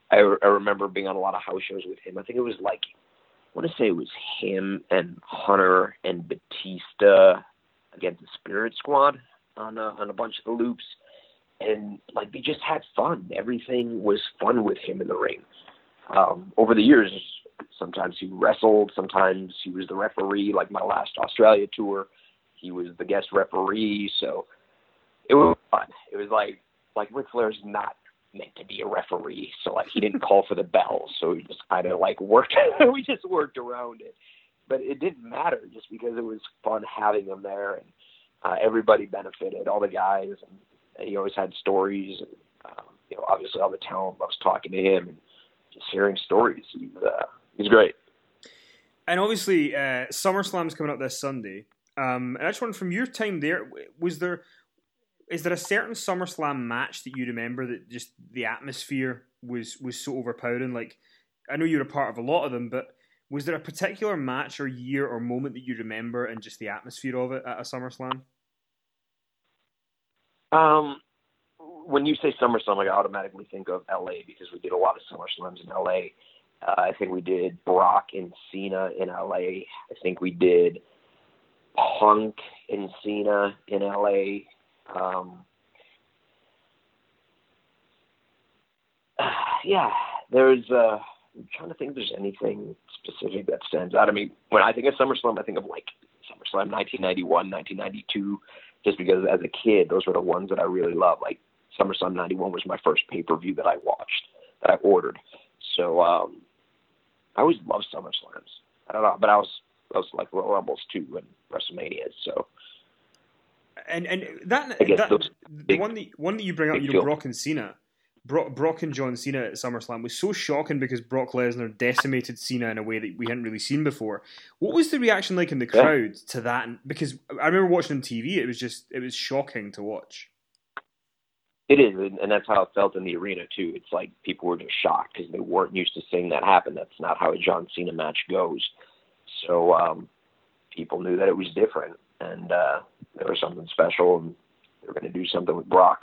I remember being on a lot of house shows with him. I think it was like, I want to say it was him and Hunter and Batista against the Spirit Squad on a bunch of the loops. And like, they just had fun. Everything was fun with him in the ring. Over the years, sometimes he wrestled, sometimes he was the referee. Like my last Australia tour, he was the guest referee. So it was fun. It was like Ric Flair's not meant to be a referee, so like he didn't call for the bells, so we just kind of like worked around it, but it didn't matter just because it was fun having him there, and everybody benefited, all the guys, and he always had stories, and obviously all the talent loves talking to him and just hearing stories. He's great. And obviously SummerSlam's coming up this Sunday, and I just wondered, from your time there, is there a certain SummerSlam match that you remember that just the atmosphere was so overpowering? Like, I know you were a part of a lot of them, but was there a particular match or year or moment that you remember and just the atmosphere of it at a SummerSlam? When you say SummerSlam, I automatically think of LA, because we did a lot of SummerSlams in LA. I think we did Brock and Cena in LA. I think we did Punk and Cena in LA. I'm trying to think if there's anything specific that stands out. I mean, when I think of SummerSlam, I think of like SummerSlam 1991, 1992, just because as a kid, those were the ones that I really loved. Like SummerSlam 91 was my first pay-per-view that I watched, that I ordered. So, I always loved SummerSlams. I don't know, but I was like Royal Rumbles too and WrestleMania, so. And the one that you bring up, Brock and Cena, Brock and John Cena at SummerSlam was so shocking because Brock Lesnar decimated Cena in a way that we hadn't really seen before. What was the reaction like in the crowd to that? Because I remember watching on TV, it was shocking to watch. It is, and that's how it felt in the arena too. It's like people were just shocked because they weren't used to seeing that happen. That's not how a John Cena match goes. So people knew that it was different. And there was something special, and they were going to do something with Brock.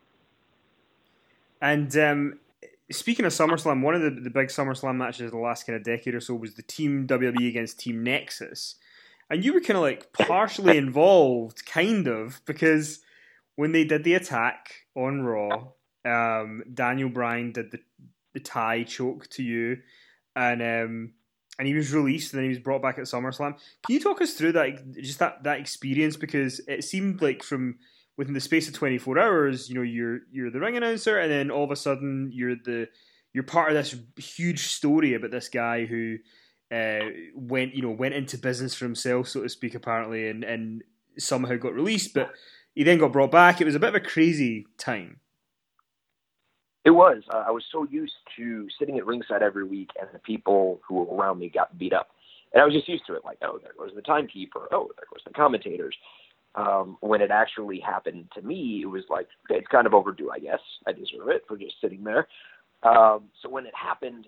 And speaking of SummerSlam, one of the big SummerSlam matches of the last kind of decade or so was the Team WWE against Team Nexus. And you were kind of like partially involved, kind of, because when they did the attack on Raw, Daniel Bryan did the tie choke to you, and he was released, and then he was brought back at SummerSlam. Can you talk us through that experience? Because it seemed like from within the space of 24 hours, you're the ring announcer, and then all of a sudden you're part of this huge story about this guy who went into business for himself, so to speak, apparently, and somehow got released, but he then got brought back. It was a bit of a crazy time. It was. I was so used to sitting at ringside every week, and the people who were around me got beat up. And I was just used to it. Like, oh, there goes the timekeeper. Oh, there goes the commentators. When it actually happened to me, it was like, okay, it's kind of overdue, I guess. I deserve it for just sitting there. So when it happened,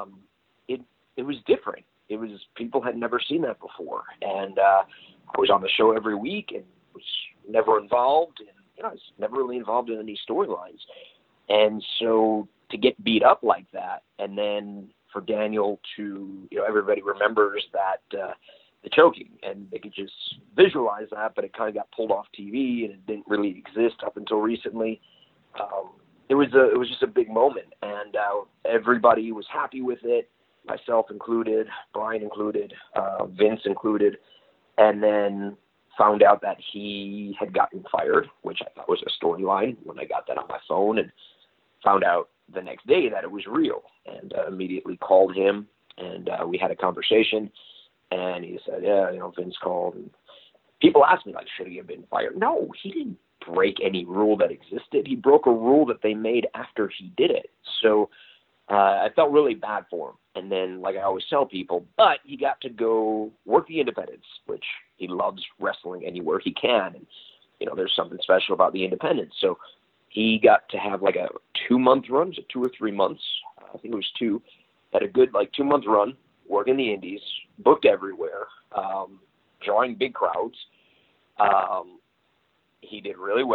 it was different. It was, people had never seen that before. And I was on the show every week and was never involved. And, I was never really involved in any storylines. And so to get beat up like that, and then for Daniel to, everybody remembers that the choking, and they could just visualize that, but it kind of got pulled off TV, and it didn't really exist up until recently. It was just a big moment, and everybody was happy with it, myself included, Brian included, Vince included, and then found out that he had gotten fired, which I thought was a storyline when I got that on my phone, and found out the next day that it was real, and immediately called him, and we had a conversation, and he said, yeah, Vince called, and people asked me, like, should he have been fired? No, he didn't break any rule that existed. He broke a rule that they made after he did it. So I felt really bad for him. And then, like I always tell people, but he got to go work the independents, which he loves wrestling anywhere he can. And, there's something special about the independents. So he got to have like a 2-month run, was it 2 or 3 months? I think it was 2. Had a good 2-month run, working the indies, booked everywhere, drawing big crowds. He did really well.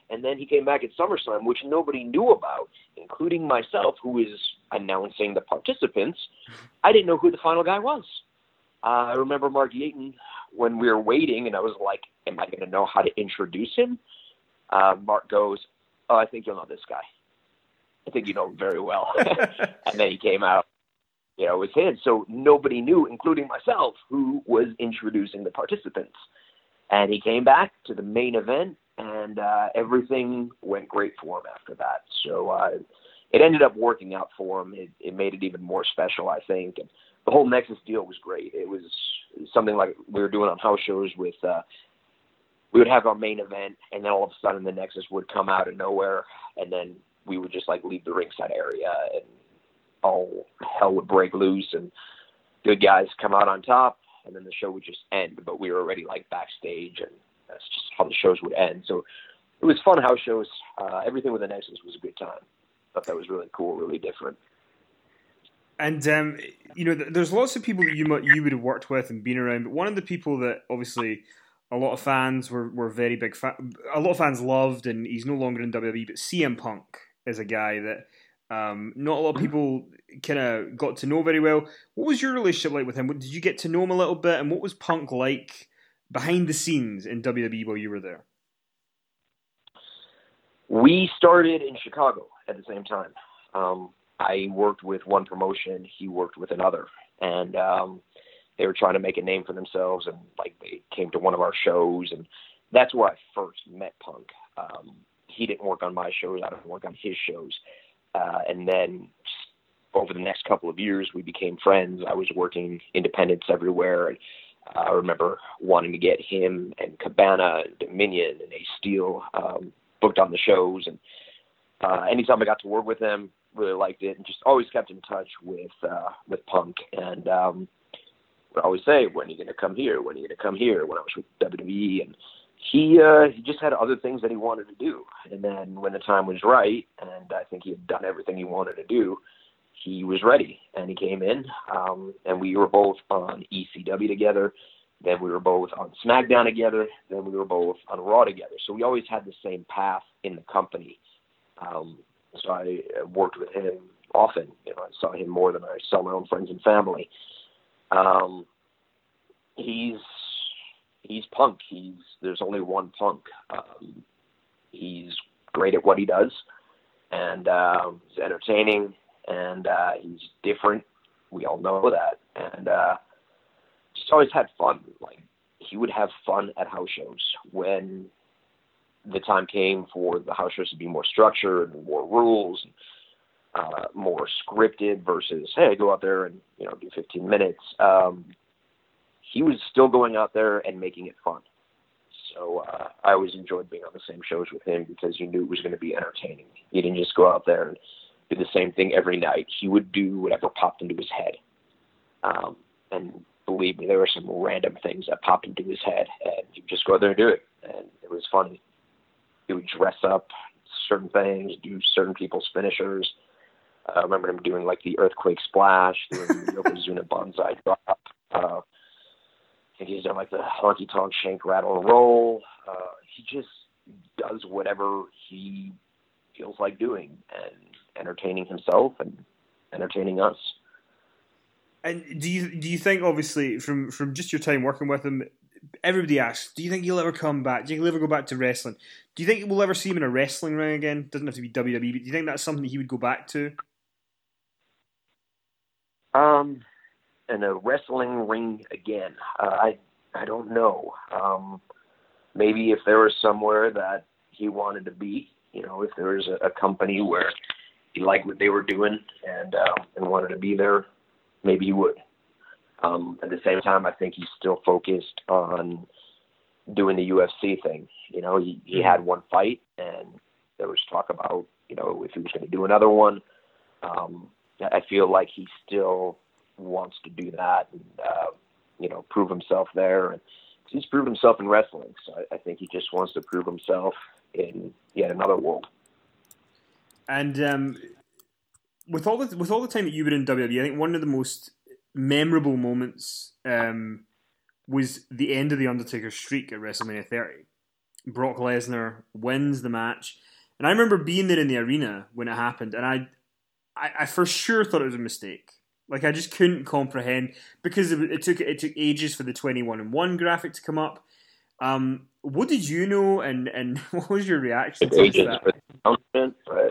And then he came back at SummerSlam, which nobody knew about, including myself, who is announcing the participants. I didn't know who the final guy was. I remember Mark Yaton, when we were waiting, and I was like, am I going to know how to introduce him? Mark goes, oh, I think you'll know this guy. I think you know him very well. And then he came out, it was him. So nobody knew, including myself, who was introducing the participants. And he came back to the main event, and everything went great for him after that. So it ended up working out for him. It made it even more special, I think. And the whole Nexus deal was great. It was something like we were doing on house shows with we would have our main event, and then all of a sudden the Nexus would come out of nowhere, and then we would just leave the ringside area, and all hell would break loose, and good guys come out on top, and then the show would just end. But we were already backstage, and that's just how the shows would end. So it was fun house shows. Everything with the Nexus was a good time. Thought that was really cool, really different. And there's lots of people that you would have worked with and been around, but one of the people that obviously a lot of fans were very big a lot of fans loved, and he's no longer in WWE, but CM Punk is a guy that not a lot of people kind of got to know very well. What was your relationship like with him? Did you get to know him a little bit, and what was Punk like behind the scenes in WWE while you were there? We started in Chicago at the same time. I worked with one promotion, he worked with another, and they were trying to make a name for themselves, and they came to one of our shows, and that's where I first met Punk. He didn't work on my shows, I didn't work on his shows. And then over the next couple of years, we became friends. I was working independents everywhere. And I remember wanting to get him and Cabana and Dominion and Ace Steel booked on the shows. And anytime I got to work with them, really liked it, and just always kept in touch with Punk. And would always say, when are you going to come here? When are you going to come here? When I was with WWE. And he just had other things that he wanted to do. And then when the time was right, and I think he had done everything he wanted to do, he was ready. And he came in, and we were both on ECW together. Then we were both on SmackDown together. Then we were both on Raw together. So we always had the same path in the company. So I worked with him often. I saw him more than I saw my own friends and family. He's Punk. There's only one Punk. He's great at what he does, and he's entertaining, and he's different. We all know that, and just always had fun. He would have fun at house shows. When the time came for the house shows to be more structured, more rules, more scripted versus, hey, go out there and do 15 minutes. He was still going out there and making it fun. So I always enjoyed being on the same shows with him because you knew it was going to be entertaining. He didn't just go out there and do the same thing every night. He would do whatever popped into his head. And believe me, there were some random things that popped into his head, and he would just go out there and do it. And it was funny. He would dress up certain things, do certain people's finishers. I remember him doing the Earthquake Splash, doing the Yokozuna Banzai drop. I think he's done the Honky Tonk Shank Rattle and Roll. He just does whatever he feels like doing, and entertaining himself and entertaining us. And do you think, obviously, from just your time working with him, everybody asks, do you think he'll ever come back? Do you think he'll ever go back to wrestling? Do you think we'll ever see him in a wrestling ring again? Doesn't have to be WWE, but do you think that's something that he would go back to? In a wrestling ring again, I don't know. Maybe if there was somewhere that he wanted to be, if there was a company where he liked what they were doing and wanted to be there, maybe he would. At the same time, I think he's still focused on doing the UFC thing. He had one fight, and there was talk about, if he was going to do another one. I feel like he still wants to do that and, prove himself there. And he's proved himself in wrestling, so I think he just wants to prove himself in yet another world. And with all the time that you were in WWE, I think one of the most memorable moments was the end of the Undertaker's streak at WrestleMania 30. Brock Lesnar wins the match. And I remember being there in the arena when it happened, and I for sure thought it was a mistake. Like, I just couldn't comprehend, because it took ages for the 21-1 graphic to come up. What did you know, and what was your reaction to that? For the announcement, but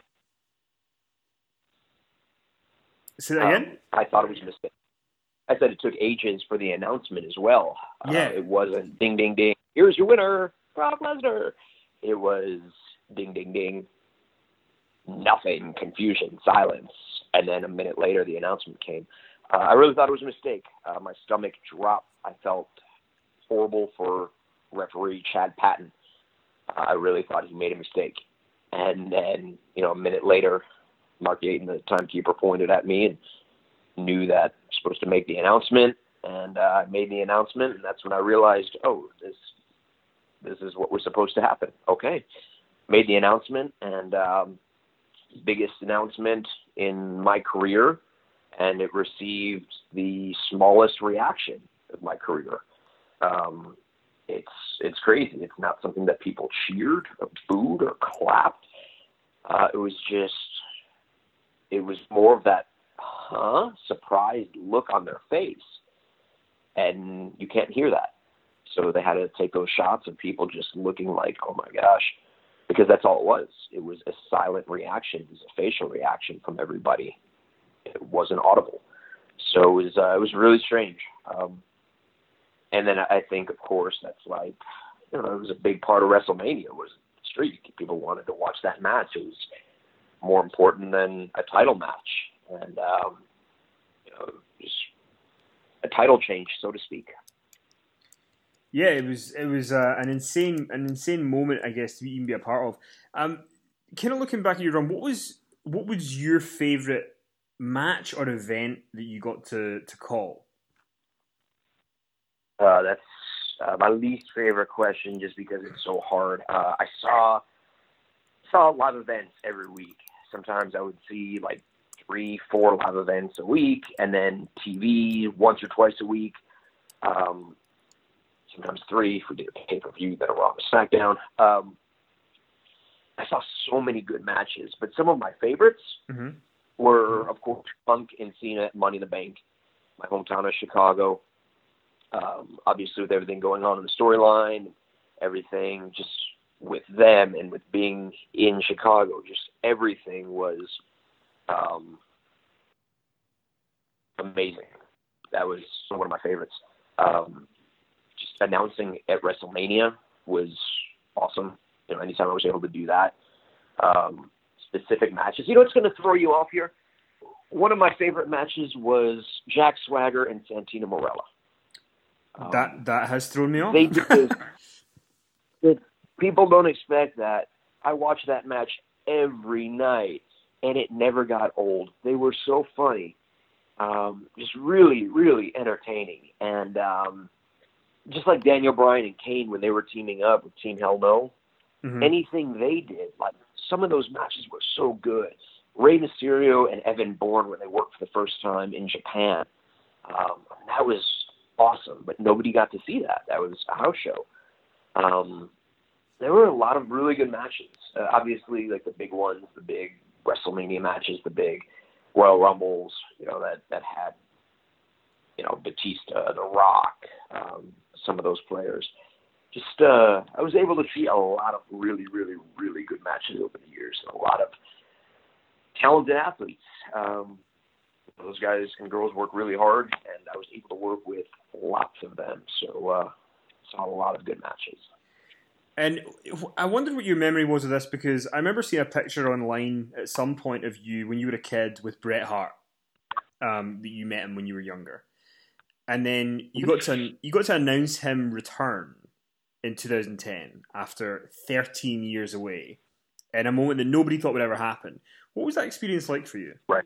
say that again? I thought it was a mistake. I said it took ages for the announcement as well. Yeah. It wasn't ding, ding, ding, here's your winner, Brock Lesnar. It was ding, ding, ding, nothing, confusion, silence. And then a minute later, the announcement came. I really thought it was a mistake. My stomach dropped. I felt horrible for referee Chad Patton. I really thought he made a mistake. And then, a minute later, Mark Yaten, the timekeeper, pointed at me and knew that I was supposed to make the announcement. And I made the announcement, and that's when I realized, this is what was supposed to happen. Okay. Made the announcement, and biggest announcement in my career, and it received the smallest reaction of my career. It's crazy. It's not something that people cheered or booed or clapped. It was more of that surprised look on their face, and you can't hear that. So they had to take those shots of people just looking like, oh my gosh, because that's all it was. It was a silent reaction. It was a facial reaction from everybody. It wasn't audible. So it was really strange. And then I think, of course, that's like, it was a big part of WrestleMania was the streak. People wanted to watch that match. It was more important than a title match. And, just a title change, so to speak. Yeah, it was an insane moment, I guess, to even be a part of. Kind of looking back at your run, what was your favourite match or event that you got to call? That's my least favorite question, just because it's so hard. I saw live events every week. Sometimes I would see like 3-4 live events a week, and then TV once or twice a week. Sometimes 3 if we did a pay-per-view, then a Raw and SmackDown. I saw so many good matches, but some of my favorites were, of course, Punk and Cena at Money in the Bank, my hometown of Chicago. Obviously, with everything going on in the storyline, everything just with them and with being in Chicago, just everything was amazing. That was one of my favorites. Just announcing at WrestleMania was awesome. Anytime I was able to do that. Specific matches. It's going to throw you off here. One of my favorite matches was Jack Swagger and Santino Marella. That has thrown me off. They did this. People don't expect that. I watched that match every night, and it never got old. They were so funny. Just really, really entertaining. And just like Daniel Bryan and Kane when they were teaming up with Team Hell No, anything they did, like some of those matches were so good. Rey Mysterio and Evan Bourne when they worked for the first time in Japan. That was awesome, but nobody got to see that. That was a house show. There were a lot of really good matches. Obviously, like the big ones, the big WrestleMania matches, the big Royal Rumbles, that had, Batista, The Rock, some of those players. Just, I was able to see a lot of really, really, really good matches over the years, and a lot of talented athletes. Those guys and girls work really hard, and I was able to work with lots of them. So, saw a lot of good matches. And I wondered what your memory was of this, because I remember seeing a picture online at some point of you when you were a kid with Bret Hart, that you met him when you were younger, and then you got to announce him return in 2010 after 13 years away, in a moment that nobody thought would ever happen. What was that experience like for you? Right.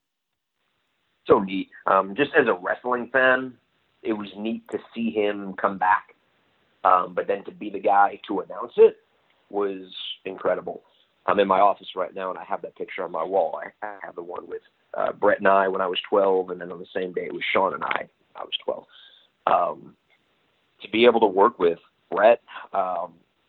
So neat. Just as a wrestling fan, it was neat to see him come back. But then to be the guy to announce it was incredible. I'm in my office right now, and I have that picture on my wall. I have the one with Brett and I when I was 12, and then on the same day it was Sean and I when I was 12. To be able to work with Brett,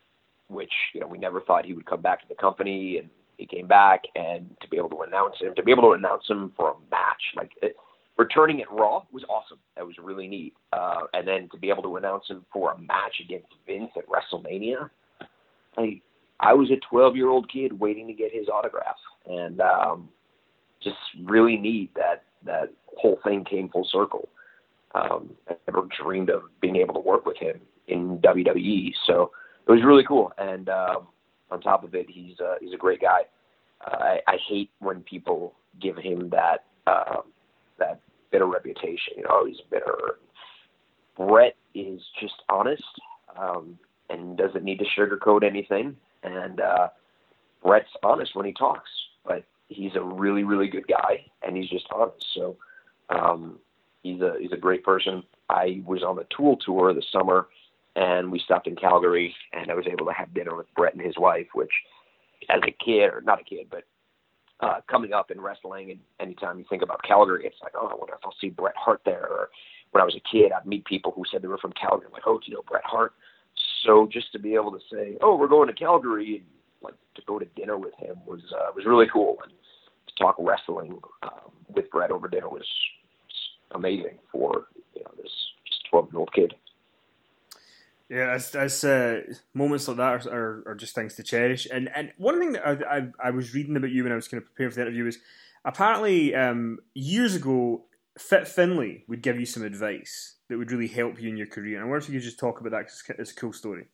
which, we never thought he would come back to the company, and he came back, and to be able to announce him for a match, returning at Raw was awesome. That was really neat. And then to be able to announce him for a match against Vince at WrestleMania, I was a 12-year-old kid waiting to get his autograph, and just really neat that whole thing came full circle. I never dreamed of being able to work with him in WWE, so it was really cool. And on top of it, he's a great guy. I hate when people give him that bitter reputation. He's bitter. Bret is just honest and doesn't need to sugarcoat anything. And Bret's honest when he talks, but he's a really, really good guy, and he's just honest. So he's a great person. I was on the Tool tour this summer, and we stopped in Calgary, and I was able to have dinner with Bret and his wife, which as a kid, or not a kid, but coming up in wrestling, and anytime you think about Calgary, it's like, oh, I wonder if I'll see Bret Hart there. Or when I was a kid, I'd meet people who said they were from Calgary. I'm like, oh, do you know Bret Hart? So just to be able to say, oh, we're going to Calgary, and to go to dinner with him was really cool. And to talk wrestling with Bret over dinner was amazing for this just 12-year-old kid. Yeah, that's moments like that are just things to cherish. And one thing that I was reading about you when I was kind of preparing for the interview is apparently years ago, Fit Finlay would give you some advice that would really help you in your career. And I wonder if you could just talk about that, because it's a cool story.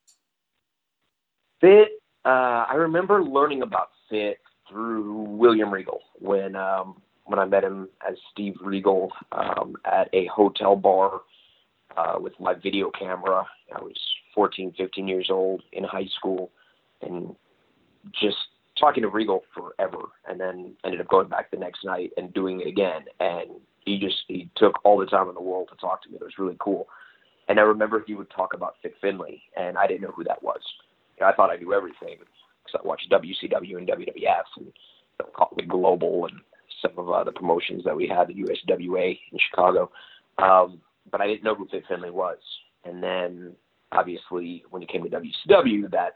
Fit, I remember learning about Fit through William Regal when I met him as Steve Regal at a hotel bar with my video camera. I was 14, 15 years old in high school, and just talking to Regal forever, and then ended up going back the next night and doing it again. And he took all the time in the world to talk to me. It was really cool. And I remember he would talk about Fit Finlay, and I didn't know who that was. I thought I knew everything because I watched WCW and WWF and the Global and some of the promotions that we had, the USWA in Chicago. But I didn't know who Fit Finlay was. And then, obviously, when he came to WCW, that's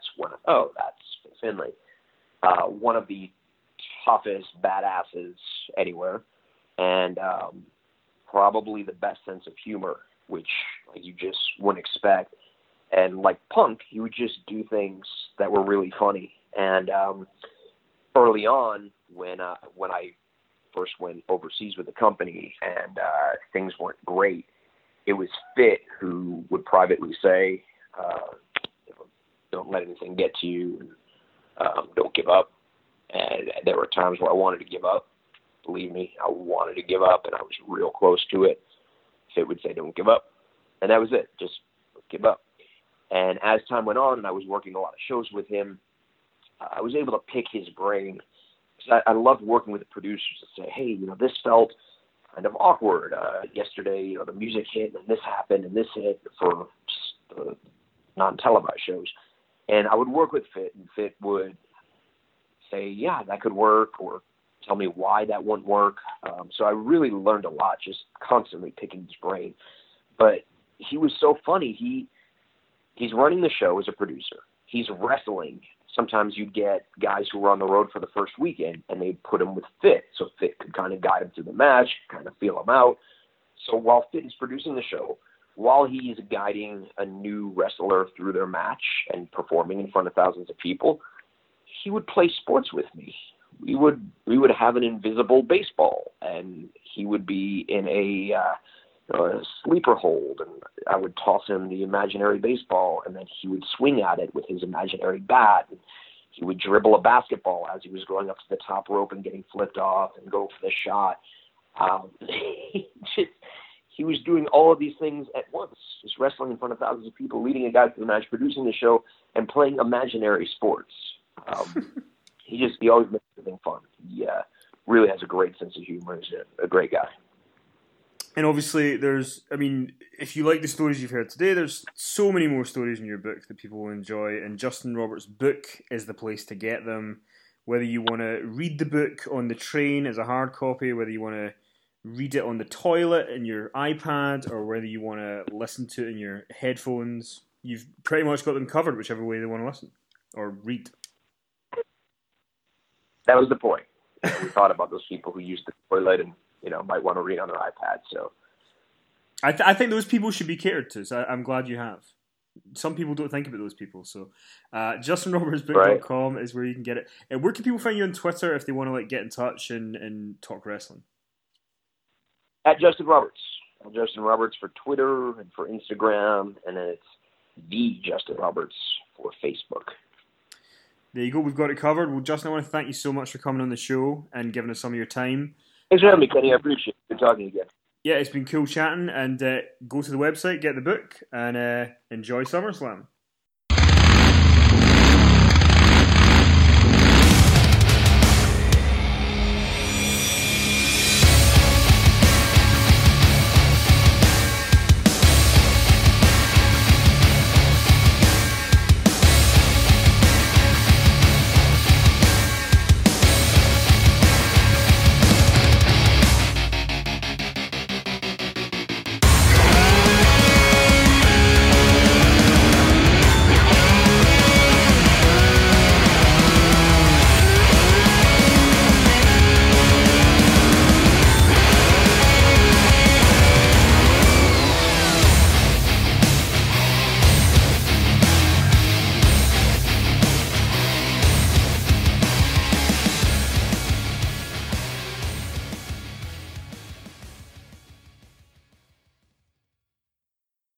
Fit Finlay. One of the toughest badasses anywhere, and probably the best sense of humor, which you just wouldn't expect. And like Punk, he would just do things that were really funny. And early on, when I first went overseas with the company and things weren't great, it was Fit who would privately say, don't let anything get to you, and don't give up. And there were times where I wanted to give up. Believe me, I wanted to give up, and I was real close to it. Fit would say, don't give up. And that was it. Just give up. And as time went on, and I was working a lot of shows with him, I was able to pick his brain. Because I loved working with the producers to say, hey, this felt kind of awkward. Yesterday, the music hit, and this happened, and this hit for the non-televised shows. And I would work with Fit, and Fit would say, yeah, that could work, or tell me why that wouldn't work. So I really learned a lot just constantly picking his brain. But he was so funny. He's running the show as a producer. He's wrestling. Sometimes you'd get guys who were on the road for the first weekend, and they'd put him with Fit, so Fit could kind of guide him through the match, kind of feel him out. So while Fit is producing the show, while he is guiding a new wrestler through their match and performing in front of thousands of people, he would play sports with me. We would have an invisible baseball, and he would be in a sleeper hold, and I would toss him the imaginary baseball, and then he would swing at it with his imaginary bat. And he would dribble a basketball as he was going up to the top rope and getting flipped off and go for the shot. He was doing all of these things at once, just wrestling in front of thousands of people, leading a guy through the match, producing the show, and playing imaginary sports. He always makes everything fun. He really has a great sense of humor. He's a great guy. And obviously, if you like the stories you've heard today, there's so many more stories in your book that people will enjoy. And Justin Roberts' book is the place to get them. Whether you want to read the book on the train as a hard copy, whether you want to read it on the toilet in your iPad, or whether you want to listen to it in your headphones, you've pretty much got them covered, whichever way they want to listen or read. That was the point. We thought about those people who use the toilet and might want to read on their iPad. So I think those people should be catered to. So I'm glad you have. Some people don't think about those people. So JustinRobertsBook.com is where you can get it. And where can people find you on Twitter if they want to get in touch and talk wrestling? At Justin Roberts. Justin Roberts for Twitter and for Instagram, and then it's the Justin Roberts for Facebook. There you go. We've got it covered. Well, Justin, I want to thank you so much for coming on the show and giving us some of your time. Thanks for having me, Kenny. I appreciate it. Good talking again. Yeah, it's been cool chatting, and go to the website, get the book, and enjoy SummerSlam.